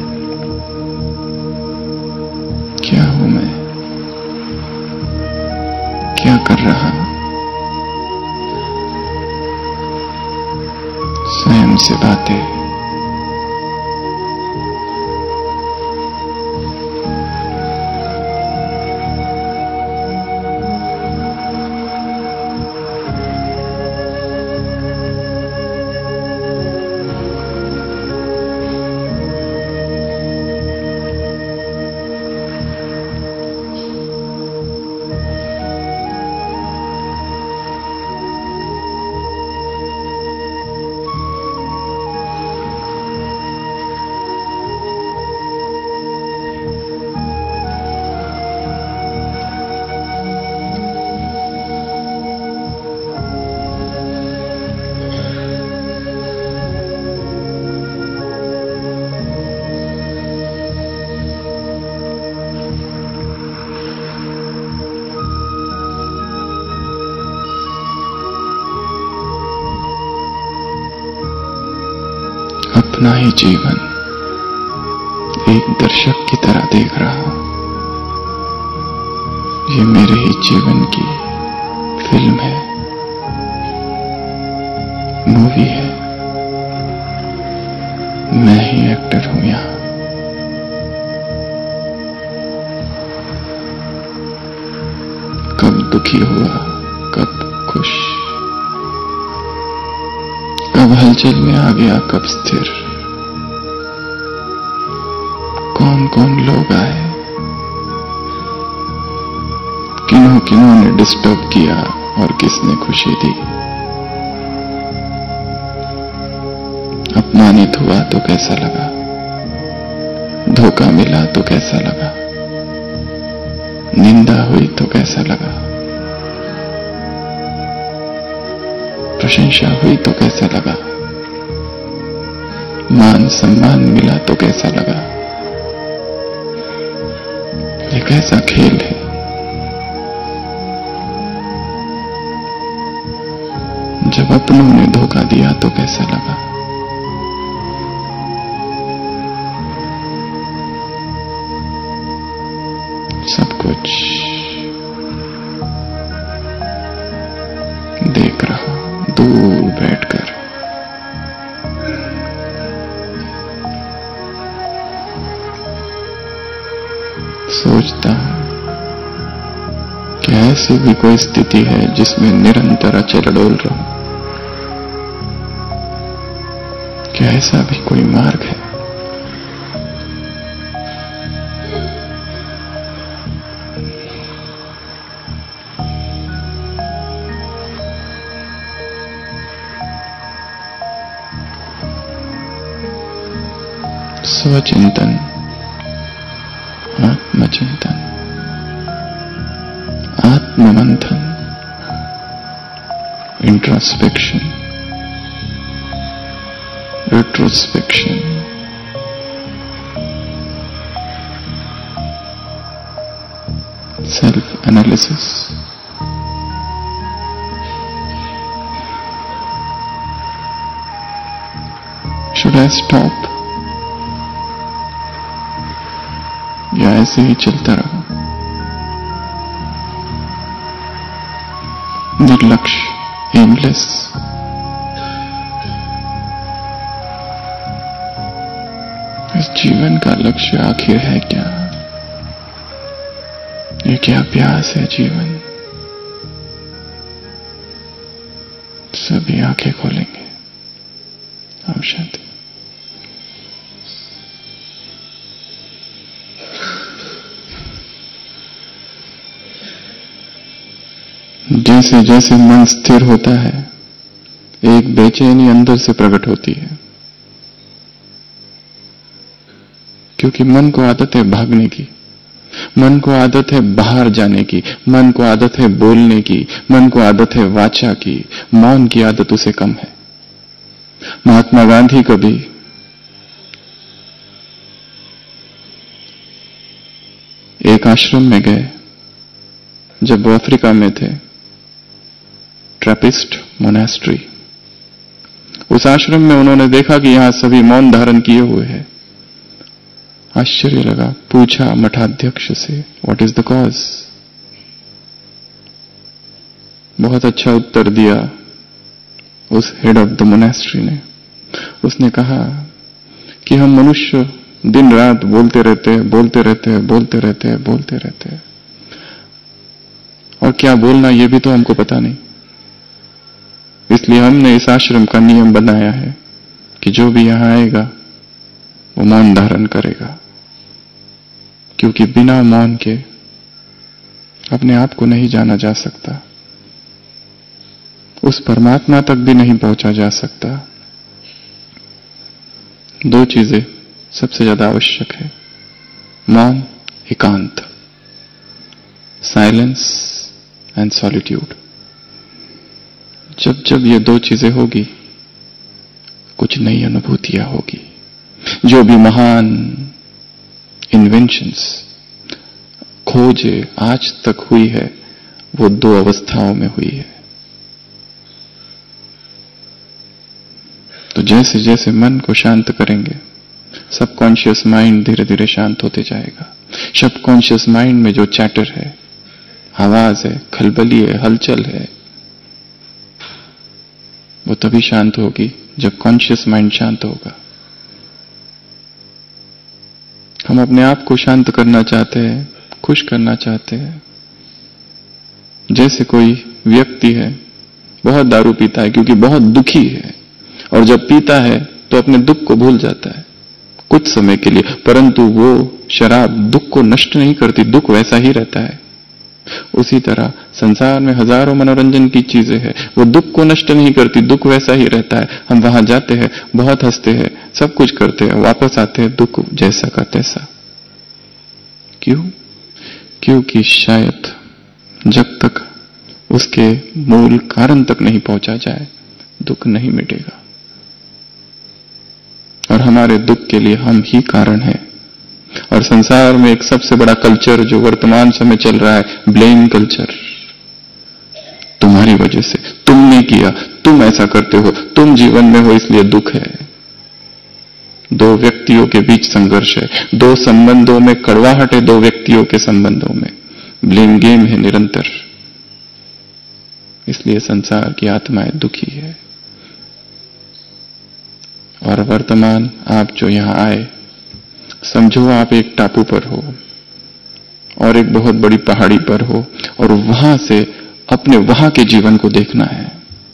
क्या हूं मैं? क्या कर रहा? स्वयं से बातें। अपना ही जीवन एक दर्शक की तरह देख रहा हूं। ये मेरे ही जीवन की फिल्म है, मूवी है। मैं ही एक्टर हूं यहां। कब दुखी हुआ, कब खुश, कब हलचल में आ गया, कब स्थिर। कौन कौन लोग आए, किन्हों किन्हों ने डिस्टर्ब किया और किसने खुशी दी। अपमानित हुआ तो कैसा लगा, धोखा मिला तो कैसा लगा, निंदा हुई तो कैसा लगा, प्रशंसा हुई तो कैसा लगा, मान सम्मान मिला तो कैसा लगा। ये कैसा खेल है? जब अपनों ने धोखा दिया तो कैसा लगा। सब कुछ देख रहा हूं दूर बैठकर। सोचता हूं कि ऐसी भी कोई स्थिति है जिसमें निरंतर अचल डोल रहूं। क्या ऐसा भी कोई मार्ग है? स्वचिंतन, आत्मचिंतन, आत्ममंथन, introspection, retrospection, self-analysis, should I stop? या ऐसे ही चलता रहा? निर्लक्ष्य, एमलेस, इस जीवन का लक्ष्य आखिर है क्या? ये क्या प्यास है जीवन? सभी आंखें खोलेंगे। हम शांति। जैसे जैसे मन स्थिर होता है, एक बेचैनी अंदर से प्रकट होती है, क्योंकि मन को आदत है भागने की, मन को आदत है बाहर जाने की, मन को आदत है बोलने की, मन को आदत है वाचा की। मौन की आदत उसे कम है। महात्मा गांधी कभी एक आश्रम में गए जब वो अफ्रीका में थे, ट्रैपिस्ट मोनास्ट्री। उस आश्रम में उन्होंने देखा कि यहां सभी मौन धारण किए हुए हैं। आश्चर्य लगा, पूछा मठाध्यक्ष से, व्हाट इज द कॉज? बहुत अच्छा उत्तर दिया उस हेड ऑफ द मोनेस्ट्री ने। उसने कहा कि हम मनुष्य दिन रात बोलते रहते हैं, बोलते रहते हैं, बोलते रहते हैं, बोलते रहते हैं, और क्या बोलना ये भी तो हमको पता नहीं। इसलिए हमने इस आश्रम का नियम बनाया है कि जो भी यहां आएगा वो मौन धारण करेगा, क्योंकि बिना मौन के अपने आप को नहीं जाना जा सकता, उस परमात्मा तक भी नहीं पहुंचा जा सकता। दो चीजें सबसे ज्यादा आवश्यक है, मौन, एकांत, साइलेंस एंड सॉलिट्यूड। जब जब ये दो चीजें होगी, कुछ नई अनुभूतियां होगी। जो भी महान इन्वेंशंस, खोजे आज तक हुई है, वो दो अवस्थाओं में हुई है। तो जैसे जैसे मन को शांत करेंगे, सबकॉन्शियस माइंड धीरे धीरे शांत होते जाएगा। सबकॉन्शियस माइंड में जो चैटर है, आवाज है, खलबली है, हलचल है, वो तभी शांत होगी जब कॉन्शियस माइंड शांत होगा। हम अपने आप को शांत करना चाहते हैं, खुश करना चाहते हैं। जैसे कोई व्यक्ति है, बहुत दारू पीता है क्योंकि बहुत दुखी है, और जब पीता है तो अपने दुख को भूल जाता है कुछ समय के लिए, परंतु वो शराब दुख को नष्ट नहीं करती, दुख वैसा ही रहता है। उसी तरह संसार में हजारों मनोरंजन की चीजें हैं, वो दुख को नष्ट नहीं करती, दुख वैसा ही रहता है। हम वहां जाते हैं, बहुत हंसते हैं, सब कुछ करते हैं, वापस आते हैं दुख जैसा का तैसा। क्यों? क्योंकि शायद जब तक उसके मूल कारण तक नहीं पहुंचा जाए, दुख नहीं मिटेगा। और हमारे दुख के लिए हम ही कारण हैं। और संसार में एक सबसे बड़ा कल्चर जो वर्तमान समय चल रहा है, ब्लेम कल्चर। तुम्हारी वजह से, तुमने किया, तुम ऐसा करते हो, तुम जीवन में हो इसलिए दुख है। दो व्यक्तियों के बीच संघर्ष है, दो संबंधों में कड़वाहट है, दो व्यक्तियों के संबंधों में ब्लेम गेम है निरंतर। इसलिए संसार की आत्माएं दुखी है। और वर्तमान आप जो यहां आए, समझो आप एक टापू पर हो और एक बहुत बड़ी पहाड़ी पर हो, और वहां से अपने वहां के जीवन को देखना है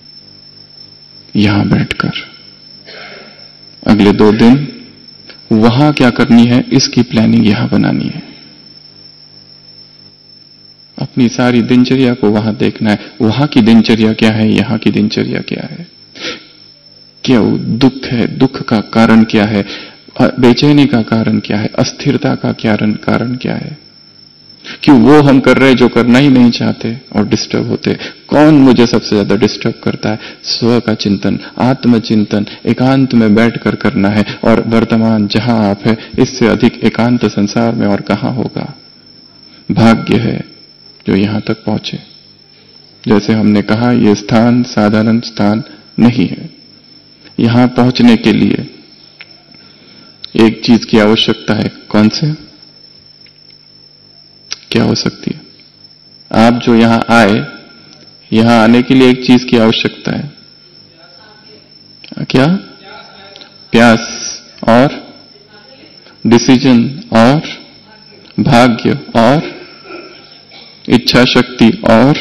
यहां बैठकर। अगले दो दिन वहां क्या करनी है, इसकी प्लानिंग यहां बनानी है। अपनी सारी दिनचर्या को वहां देखना है, वहां की दिनचर्या क्या है, यहां की दिनचर्या क्या है। क्या दुख है, दुख का कारण क्या है, बेचैनी का कारण क्या है, अस्थिरता का कारण क्या है। क्यों वो हम कर रहे जो करना ही नहीं चाहते और डिस्टर्ब होते। कौन मुझे सबसे ज्यादा डिस्टर्ब करता है? स्व का चिंतन, आत्मचिंतन एकांत में बैठकर करना है। और वर्तमान जहां आप है, इससे अधिक एकांत संसार में और कहां होगा। भाग्य है जो यहां तक पहुंचे। जैसे हमने कहा, यह स्थान साधारण स्थान नहीं है। यहां पहुंचने के लिए एक चीज की आवश्यकता है। कौन से? क्या हो सकती है? आप जो यहां आए, यहां आने के लिए एक चीज की आवश्यकता है। क्या? प्यास और डिसीजन और भाग्य और इच्छा शक्ति और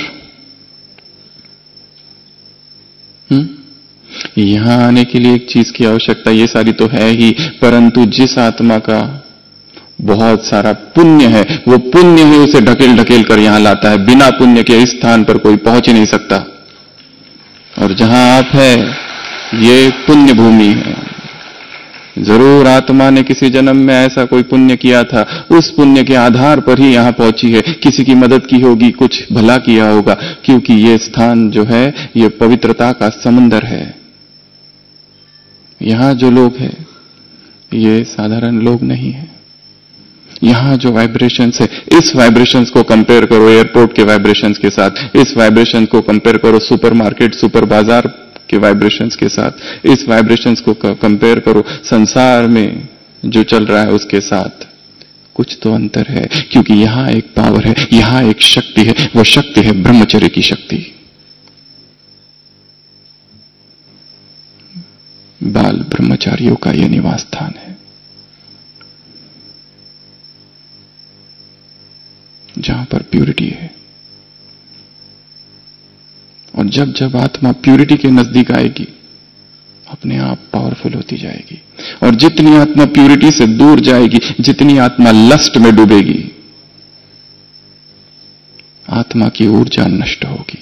हम्म यहां आने के लिए एक चीज की आवश्यकता, ये सारी तो है ही, परंतु जिस आत्मा का बहुत सारा पुण्य है, वो पुण्य ही उसे ढकेल ढकेल कर यहां लाता है। बिना पुण्य के इस स्थान पर कोई पहुंच ही नहीं सकता। और जहां आप है, ये पुण्य भूमि है। जरूर आत्मा ने किसी जन्म में ऐसा कोई पुण्य किया था, उस पुण्य के आधार पर ही यहां पहुंची है। किसी की मदद की होगी, कुछ भला किया होगा, क्योंकि ये स्थान जो है, ये पवित्रता का समंदर है। यहां जो लोग हैं, ये साधारण लोग नहीं है। यहां जो वाइब्रेशंस है, इस वाइब्रेशंस को कंपेयर करो एयरपोर्ट के वाइब्रेशंस के साथ, इस वाइब्रेशन को कंपेयर करो सुपरमार्केट, सुपर बाजार के वाइब्रेशंस के साथ। इस वाइब्रेशंस को कंपेयर करो संसार में जो चल रहा है उसके साथ, कुछ तो अंतर है, क्योंकि यहां एक पावर है, यहां एक शक्ति है। वह शक्ति है ब्रह्मचर्य की शक्ति। बाल ब्रह्मचारियों का यह निवास स्थान है, जहां पर प्यूरिटी है। और जब जब आत्मा प्यूरिटी के नजदीक आएगी, अपने आप पावरफुल होती जाएगी। और जितनी आत्मा प्यूरिटी से दूर जाएगी, जितनी आत्मा लस्ट में डूबेगी, आत्मा की ऊर्जा नष्ट होगी।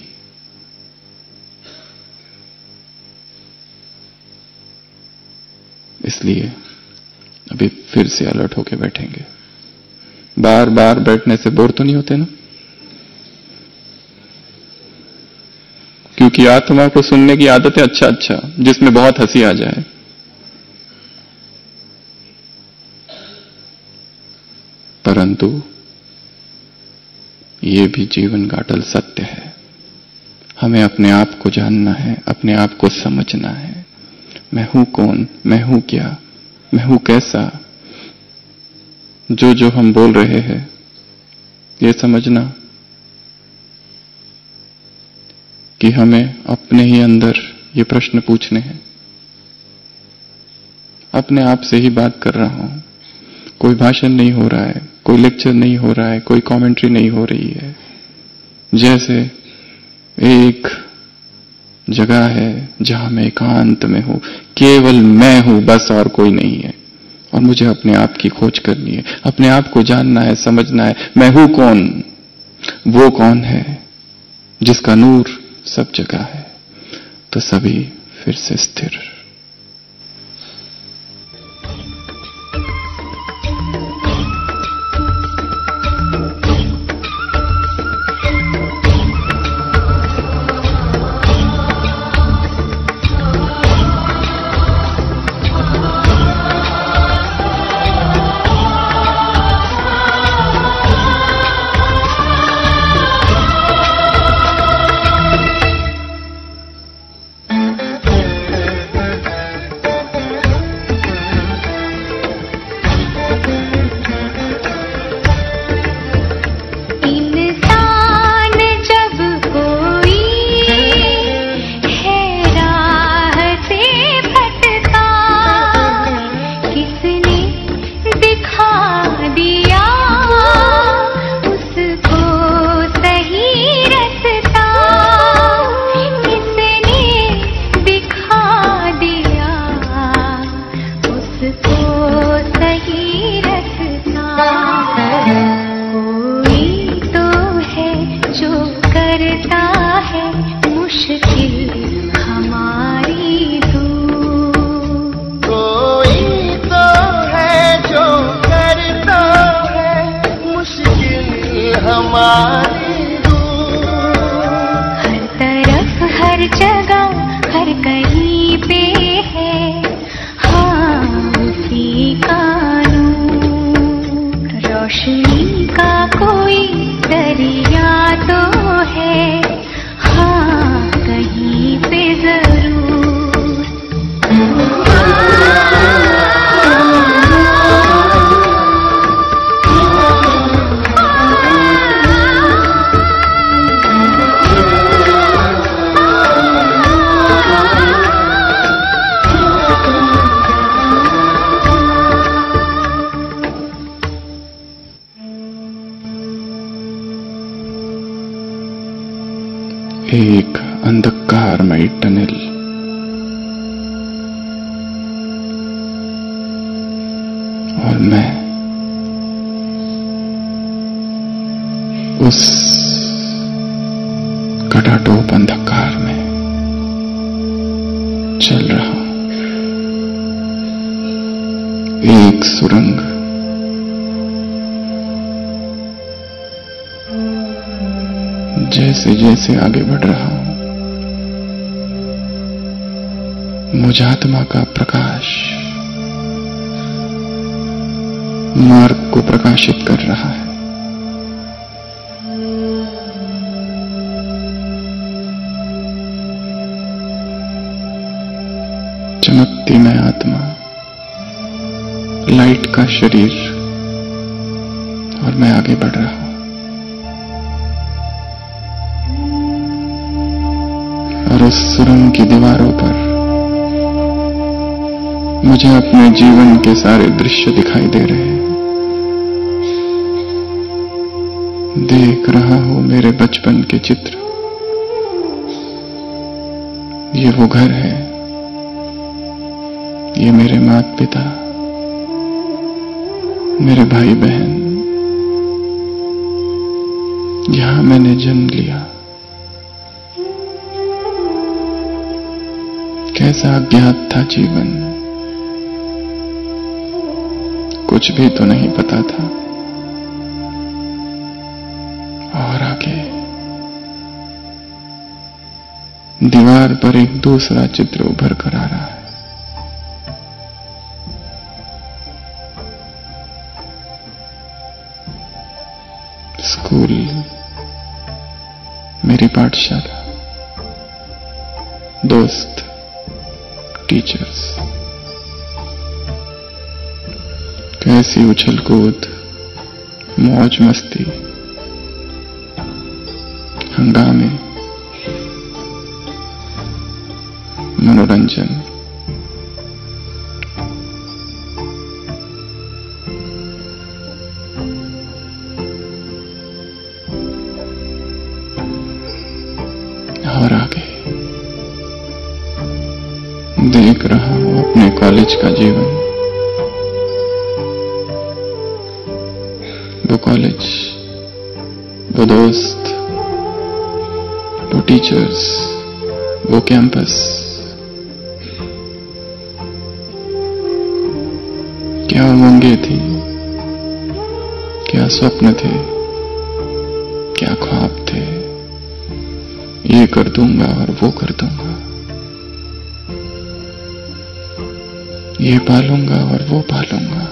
इसलिए अभी फिर से अलर्ट होकर बैठेंगे। बार बार बैठने से बोर तो नहीं होते ना? क्योंकि आत्मा को सुनने की आदत है अच्छा अच्छा, जिसमें बहुत हंसी आ जाए। परंतु ये भी जीवन का अटल सत्य है। हमें अपने आप को जानना है, अपने आप को समझना है। मैं हूं कौन, मैं हूं क्या, मैं हूं कैसा। जो जो हम बोल रहे हैं, ये समझना कि हमें अपने ही अंदर ये प्रश्न पूछने हैं। अपने आप से ही बात कर रहा हूं, कोई भाषण नहीं हो रहा है, कोई लेक्चर नहीं हो रहा है, कोई कमेंट्री नहीं हो रही है। जैसे एक जगह है जहां मैं एकांत में हूं, केवल मैं हूं, बस और कोई नहीं है। और मुझे अपने आप की खोज करनी है, अपने आप को जानना है, समझना है। मैं हूं कौन? वो कौन है जिसका नूर सब जगह है। तो सभी फिर से स्थिर। एक अंधकारमय टनल, और मैं उस खटाटोप अंधकार में चल रहा हूं। एक सुरंग, जैसे जैसे आगे बढ़ रहा हूं, मुझ आत्मा का प्रकाश मार्ग को प्रकाशित कर रहा है। शांतिमय आत्मा, लाइट का शरीर, और मैं आगे बढ़ रहा हूं। और उस सुरंग की दीवारों पर मुझे अपने जीवन के सारे दृश्य दिखाई दे रहे हैं। देख रहा हूं मेरे बचपन के चित्र। ये वो घर है, ये मेरे माता पिता, मेरे भाई बहन, यहां मैंने जन्म लिया। कैसा अज्ञात था जीवन, कुछ भी तो नहीं पता था। और आगे दीवार पर एक दूसरा चित्र उभर कर आ रहा है। स्कूल, मेरी पाठशाला, दोस्त, टीचर्स, कैसी उछल कूद, मौज मस्ती, हंगामे, मनोरंजन। और आगे देख रहा हूं अपने कॉलेज का जीवन। वो कॉलेज, वो दोस्त, वो टीचर्स, वो कैंपस। क्या उमंगें थी, क्या स्वप्न थे, क्या ख्वाब थे। ये कर दूंगा और वो कर दूंगा, ये पालूंगा और वो पालूंगा।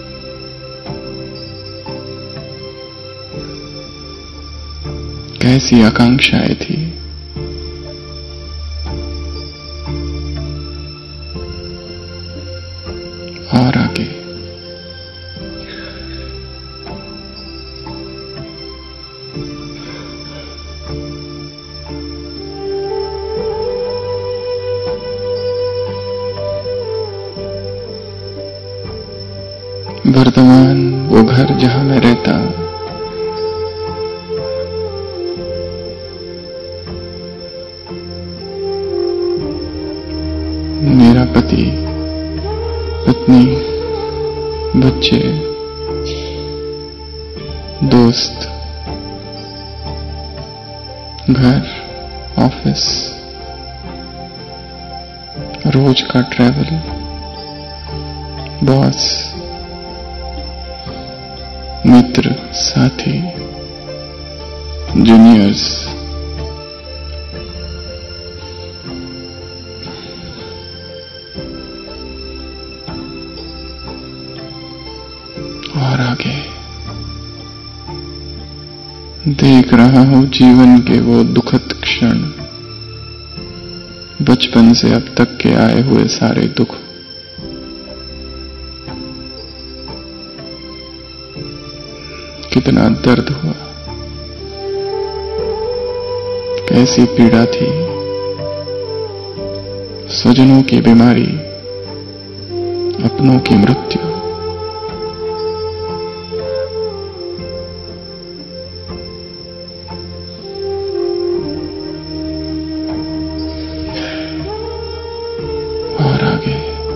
कैसी आकांक्षाएं थी। और आगे वर्तमान, वो घर जहां मैं रहता हूं, मेरा पति, पत्नी, बच्चे, दोस्त, घर, ऑफिस, रोज का ट्रैवल, बॉस, मित्र, साथी, जूनियर्स, और आगे देख रहा हूं जीवन के वो दुखद क्षण, बचपन से अब तक के आए हुए सारे दुख। कितना दर्द हुआ, कैसी पीड़ा थी, स्वजनों की बीमारी, अपनों की मृत्यु। और आगे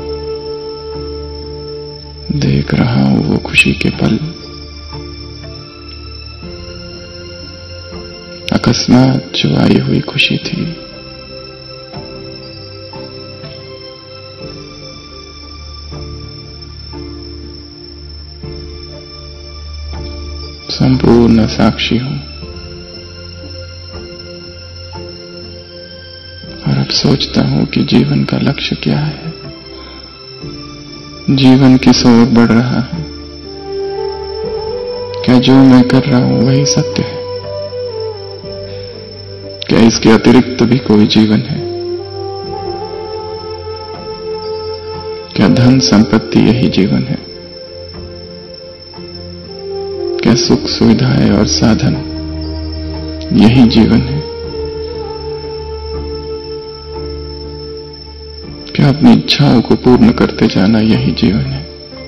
देख रहा हूं वो खुशी के पल, अकस्मात जो आई हुई खुशी थी। संपूर्ण साक्षी हूं और अब सोचता हूं कि जीवन का लक्ष्य क्या है, जीवन किस ओर बढ़ रहा है। क्या जो मैं कर रहा हूं वही सत्य है? क्या इसके अतिरिक्त भी कोई जीवन है? क्या धन संपत्ति यही जीवन है? क्या सुख सुविधाएं और साधन यही जीवन है? क्या अपनी इच्छाओं को पूर्ण करते जाना यही जीवन है?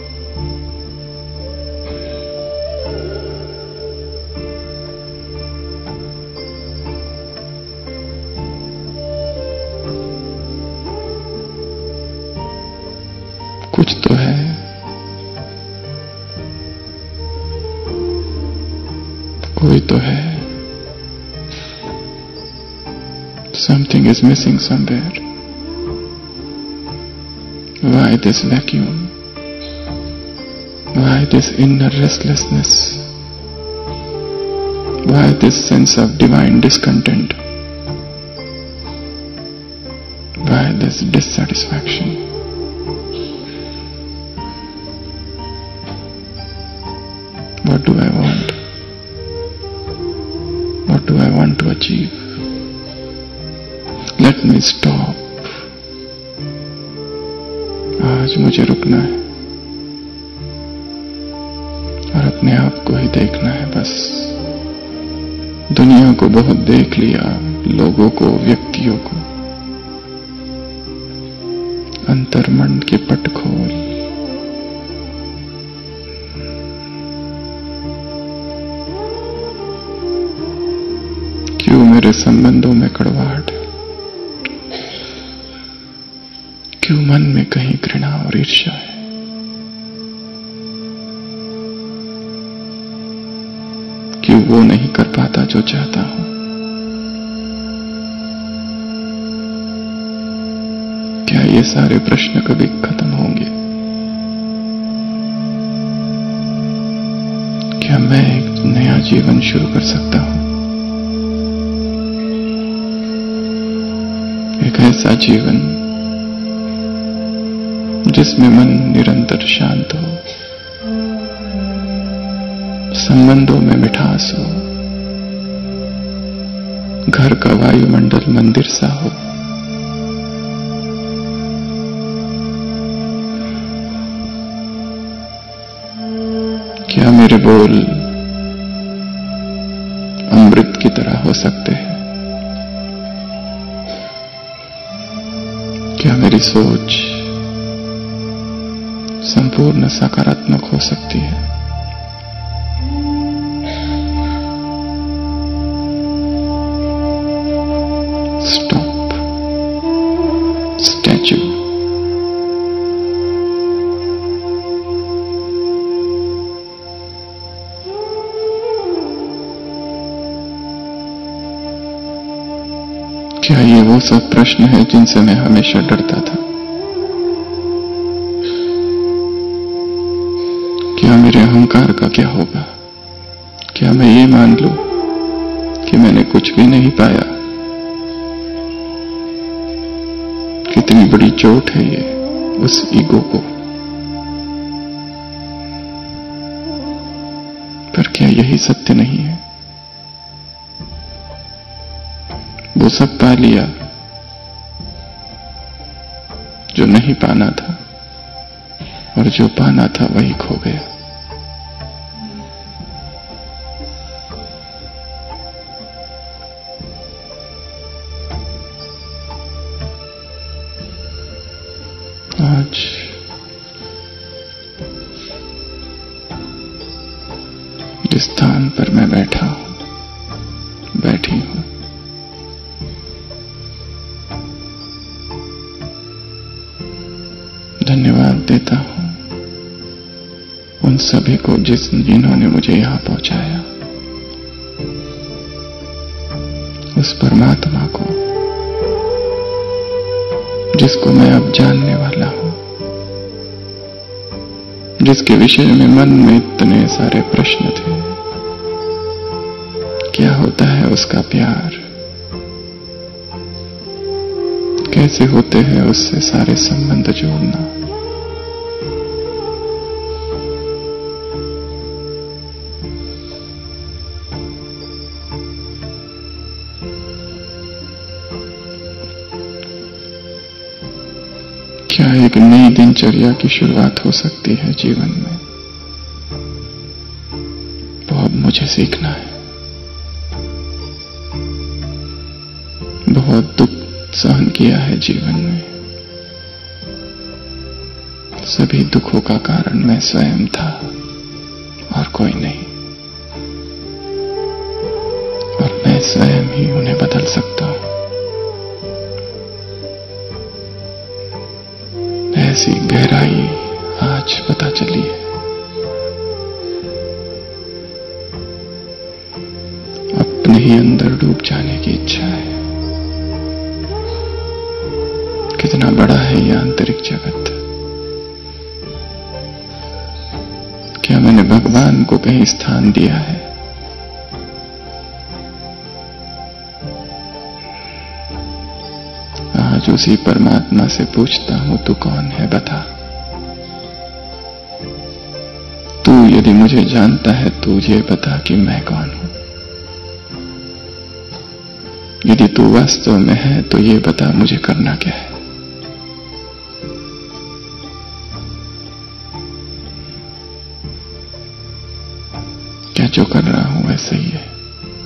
कुछ तो है, कोई तो है. Something is missing somewhere. Why this vacuum? Why this inner restlessness? Why this sense of divine discontent? Why this dissatisfaction? What do I want? What do I want to achieve? Let me stop. आज मुझे रुकना है और अपने आप को ही देखना है बस. दुनिया को बहुत देख लिया, लोगों को, व्यक्तियों को. अंतर्मन के पट खोल. क्यों मेरे संबंधों में कड़वाहट है? क्यों मन में कहीं घृणा और ईर्ष्या है? क्यों वो नहीं कर पाता जो चाहता हूं? क्या ये सारे प्रश्न कभी खत्म होंगे? क्या मैं एक नया जीवन शुरू कर सकता हूं? एक ऐसा जीवन जिसमें मन निरंतर शांत हो, संबंधों में मिठास हो, घर का वायुमंडल मंदिर सा हो. क्या मेरे बोल अमृत की तरह हो सकते हैं? क्या मेरी सोच संपूर्ण सकारात्मक हो सकती है? स्टॉप. स्टैच्यू. क्या ये वो सब प्रश्न है जिनसे मैं हमेशा डरता था? क्या मेरे अहंकार का क्या होगा? क्या मैं ये मान लूं कि मैंने कुछ भी नहीं पाया? कितनी बड़ी चोट है ये उस ईगो को. पर क्या यही सत्य नहीं है? वो सब पा लिया जो नहीं पाना था, और जो पाना था वही खो गया. आज जिस स्थान पर मैं बैठा हूं, बैठी हूं, धन्यवाद देता हूं उन सभी को जिस जिन्होंने मुझे यहां पहुंचाया, उस परमात्मा को जिसको मैं अब जानने वाला हूं, जिसके विषय में मन में इतने सारे प्रश्न थे. क्या होता है उसका प्यार? कैसे होते हैं उससे सारे संबंध जोड़ना? क्या एक नई दिनचर्या की शुरुआत हो सकती है जीवन में, वो अब मुझे सीखना है। बहुत दुख सहन किया है जीवन में, सभी दुखों का कारण मैं स्वयं था और कोई नहीं, और मैं स्वयं ही उन्हें बदल सकता हूं। ऐसी गहराई आज पता चली है। अपने ही अंदर डूब जाने की इच्छा है। कितना बड़ा है यह आंतरिक जगत। क्या मैंने भगवान को कहीं स्थान दिया है? आज उसी परमात्मा से पूछता हूं, तू कौन है बता। तू यदि मुझे जानता है तो ये बता कि मैं कौन हूं। यदि तू वास्तव में है तो ये बता मुझे करना क्या है। क्या जो कर रहा हूं वैसे ही है।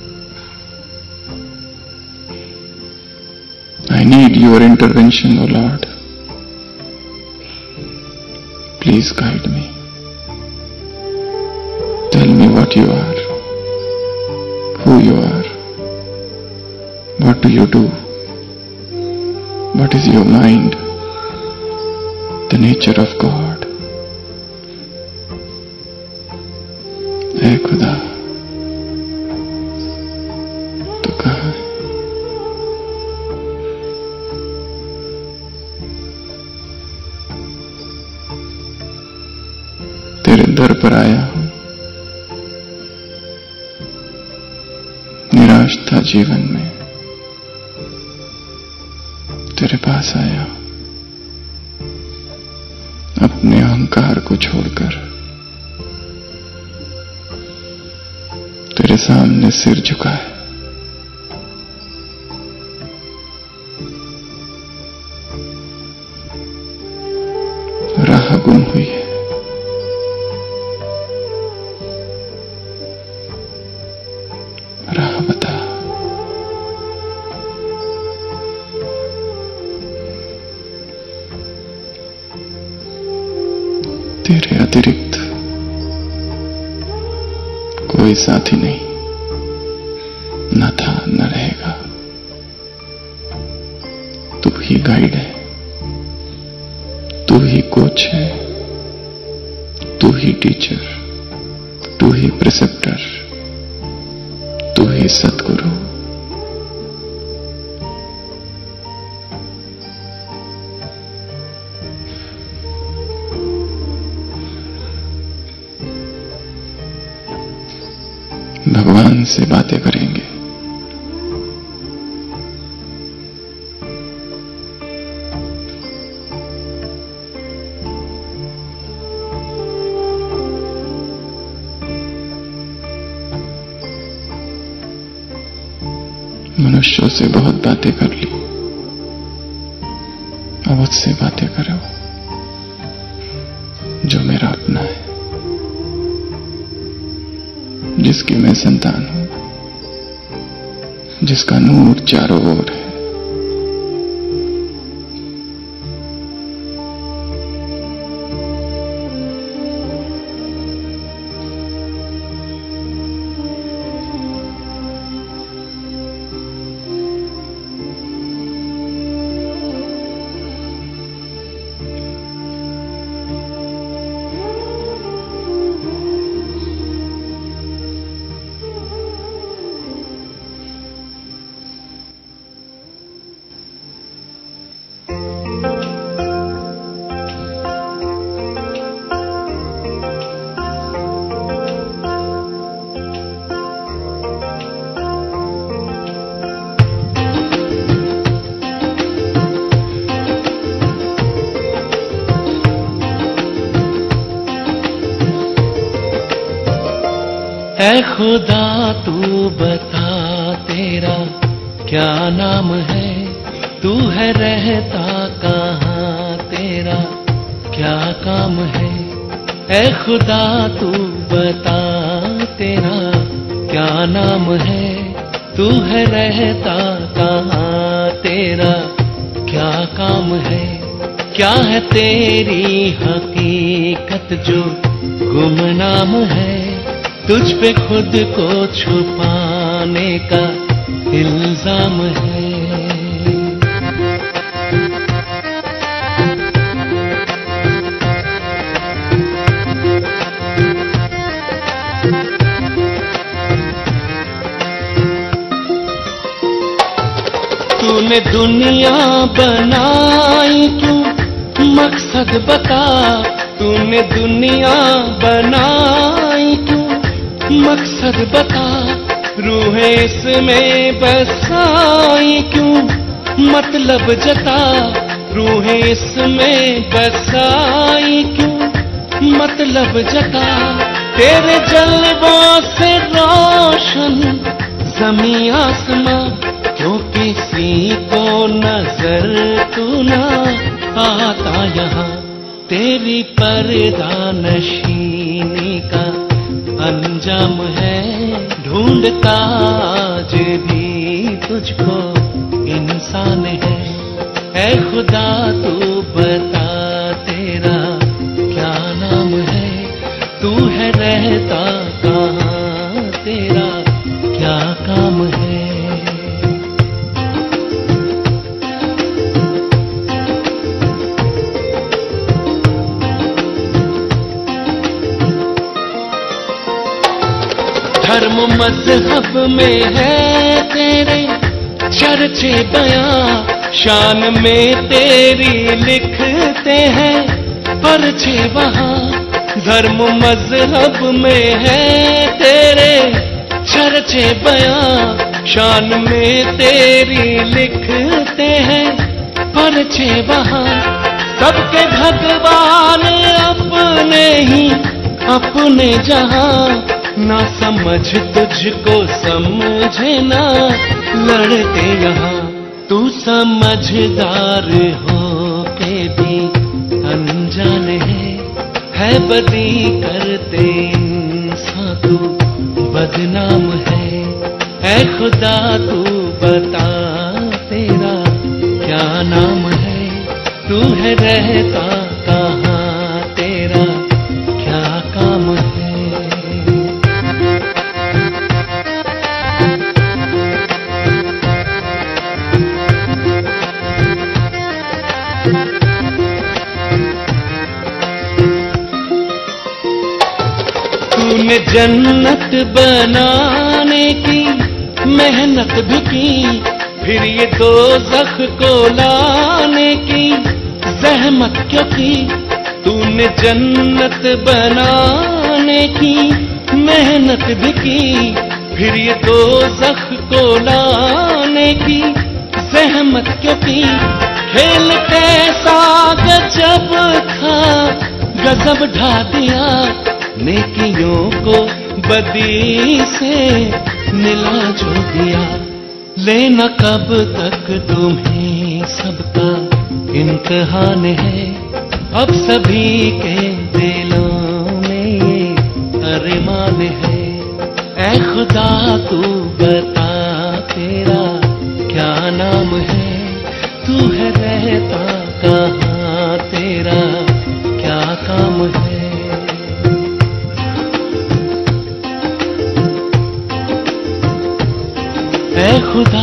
I need your intervention, O Lord. Please guide me. Tell me what you are, who you are, what do you do, what is your mind, the nature of God. ऐ खुदा, तू कहाँ है? तेरे दर पर आया हूं। निराश था जीवन में, तेरे पास आया हूं। अपने अहंकार को छोड़कर तेरे सामने सिर झुका है। राह गुम हुई है। राह बता। तेरे अतिरिक्त कोई साथी नहीं, न था न रहेगा। तू ही गाइड है, तू ही कोच है, तू ही टीचर, तू ही प्रिसेप्टर, तू ही सद्गुरु। भगवान से बातें करेंगे। मनुष्यों से बहुत बातें कर ली, अब उससे बातें करो जो मेरा अपना है, जिसकी मैं संतान हूं, जिसका नूर चारों ओर है। ऐ खुदा तू बता तेरा क्या नाम है, तू है रहता कहाँ, तेरा तेरा क्या काम है। ऐ खुदा तू बता तेरा क्या नाम है। तू है रहता कहाँ तेरा क्या काम है। क्या है तेरी हकीकत जो गुमनाम है। तुझ पे खुद को छुपाने का इल्जाम है। तूने दुनिया बनाई क्यों मकसद बता। तूने दुनिया बनाई क्यों मकसद बता। रूहें इसमें बसाई क्यों मतलब जता। रूहें इसमें बसाई क्यों मतलब जता। तेरे जलवों से रोशन ज़मीं आसमां क्यों किसी को नजर तू ना आता यहाँ। तेरी पर्दा नशीनी का अंजाम है। ढूंढता आज भी तुझको इंसान है। ऐ खुदा तू बता तेरा क्या नाम है। तू है रहता कहाँ तेरा क्या काम है। धर्म मजहब में है तेरे चर्चे बयां। शान में तेरी लिखते हैं पर्चे वहां। धर्म मजहब में है तेरे चर्चे बयां। शान में तेरी लिखते हैं पर्चे वहां। सबके भगवान अपने ही अपने जहां। ना समझ तुझको समझे ना लड़ते यहाँ। तू समझदार हो के भी अनजान है। है बदी करते इंसान तू बदनाम है। ऐ खुदा तू बता तेरा क्या नाम है। तू है रहता कहाँ तेरा क्या काम है। तूने जन्नत बनाने की मेहनत भी की। फिर ये दोज़ख को लाने की ज़हमत क्यों की। तूने जन्नत बनाने की मेहनत भी की। फिर ये दोज़ख को लाने की ज़हमत क्यों की। खेल कैसा गजब था गजब ढा दिया। नेकियों को बदी से मिला जो दिया। लेना कब तक तुम्हें सबका इम्तिहान है। अब सभी के दिलों में ये अरमान है। ऐ खुदा तू बता तेरा क्या नाम है। तू है रहता कहाँ तेरा क्या काम है। ऐ खुदा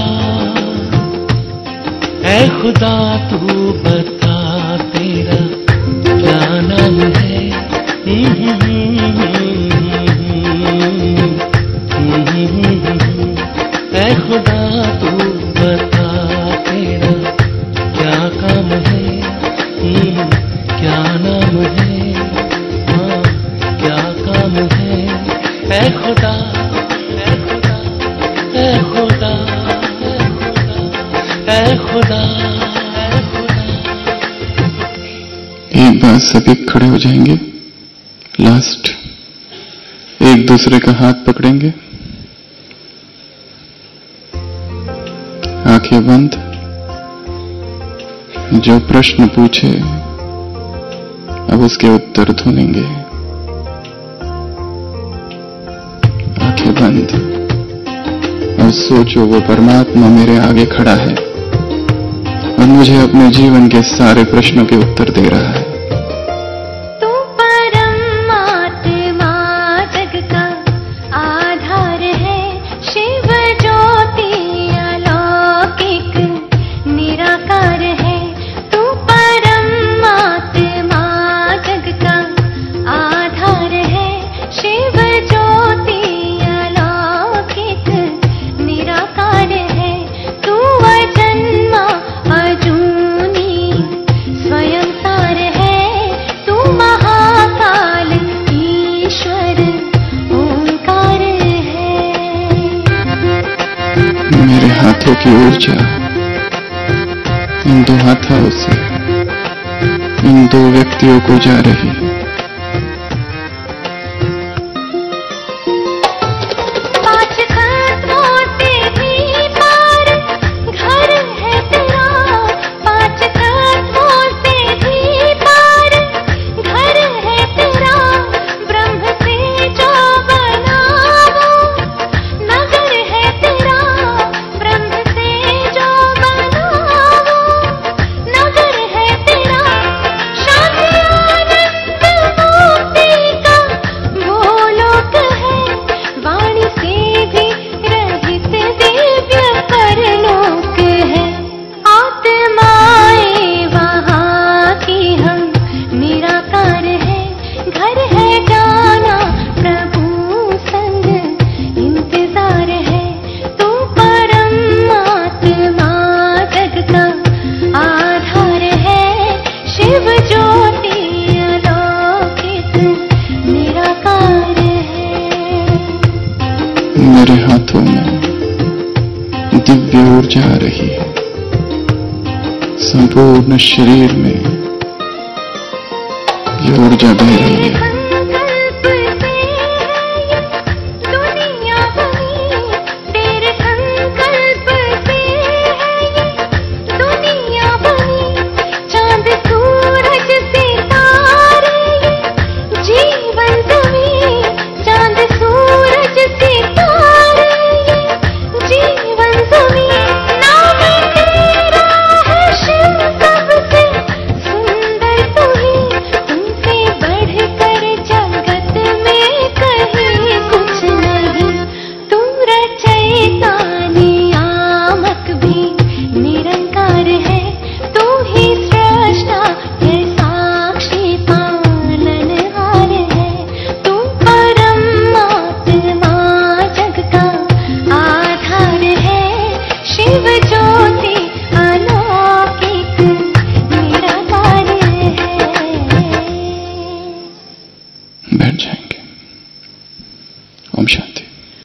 ऐ खुदा तू बता तेरा क्या नाम है। ऐ खुदा तू बता तेरा क्या काम है। क्या नाम है। हाँ क्या काम है। ऐ खुदा ऐ खुदा ऐ खुदा ऐ खुदा ऐ खुदा। एक बार सभी खड़े हो जाएंगे। लास्ट एक दूसरे का हाथ पकड़ेंगे। आंखें बंद। जो प्रश्न पूछे अब उसके उत्तर ढूंढेंगे। आंखें बंद और सोचो, वो परमात्मा मेरे आगे खड़ा है और मुझे अपने जीवन के सारे प्रश्नों के उत्तर दे रहा है। तू परमात्मा जग का आधार है, शिव ज्योति अलौकिक निराकार है। तू परमात्मा जग का आधार है, शिव ज्योति अलौकिक निराकार है। तू अजन्मा अजूनी स्वयं सार है, तू महाकाल ईश्वर ओंकार है। मेरे हाथों की ऊर्जा इन दो हाथों से इन दो व्यक्तियों को जा रही है। पांच खतों से भी पार घर है तेरा, पांच खतों से भी पार घर है तेरा। ब्रह्म से जो बना वो नगर है तेरा, ब्रह्म से जो बना वो नगर है तेरा। शांति आनंद मुक्ति का वो लोक है, वाणी से भी रहित दिव्य परलोक है। आत्माएं वहाँ की हम निराकार है, घर है जाना प्रभु संग इंतजार है। तू परमात्मा जग का आधार है, शिव ज्योति अलौकिक निराकार है। मेरे हाथों में दिव्य ऊर्जा आ रही है, संपूर्ण शरीर में ये ऊर्जा बह रही है।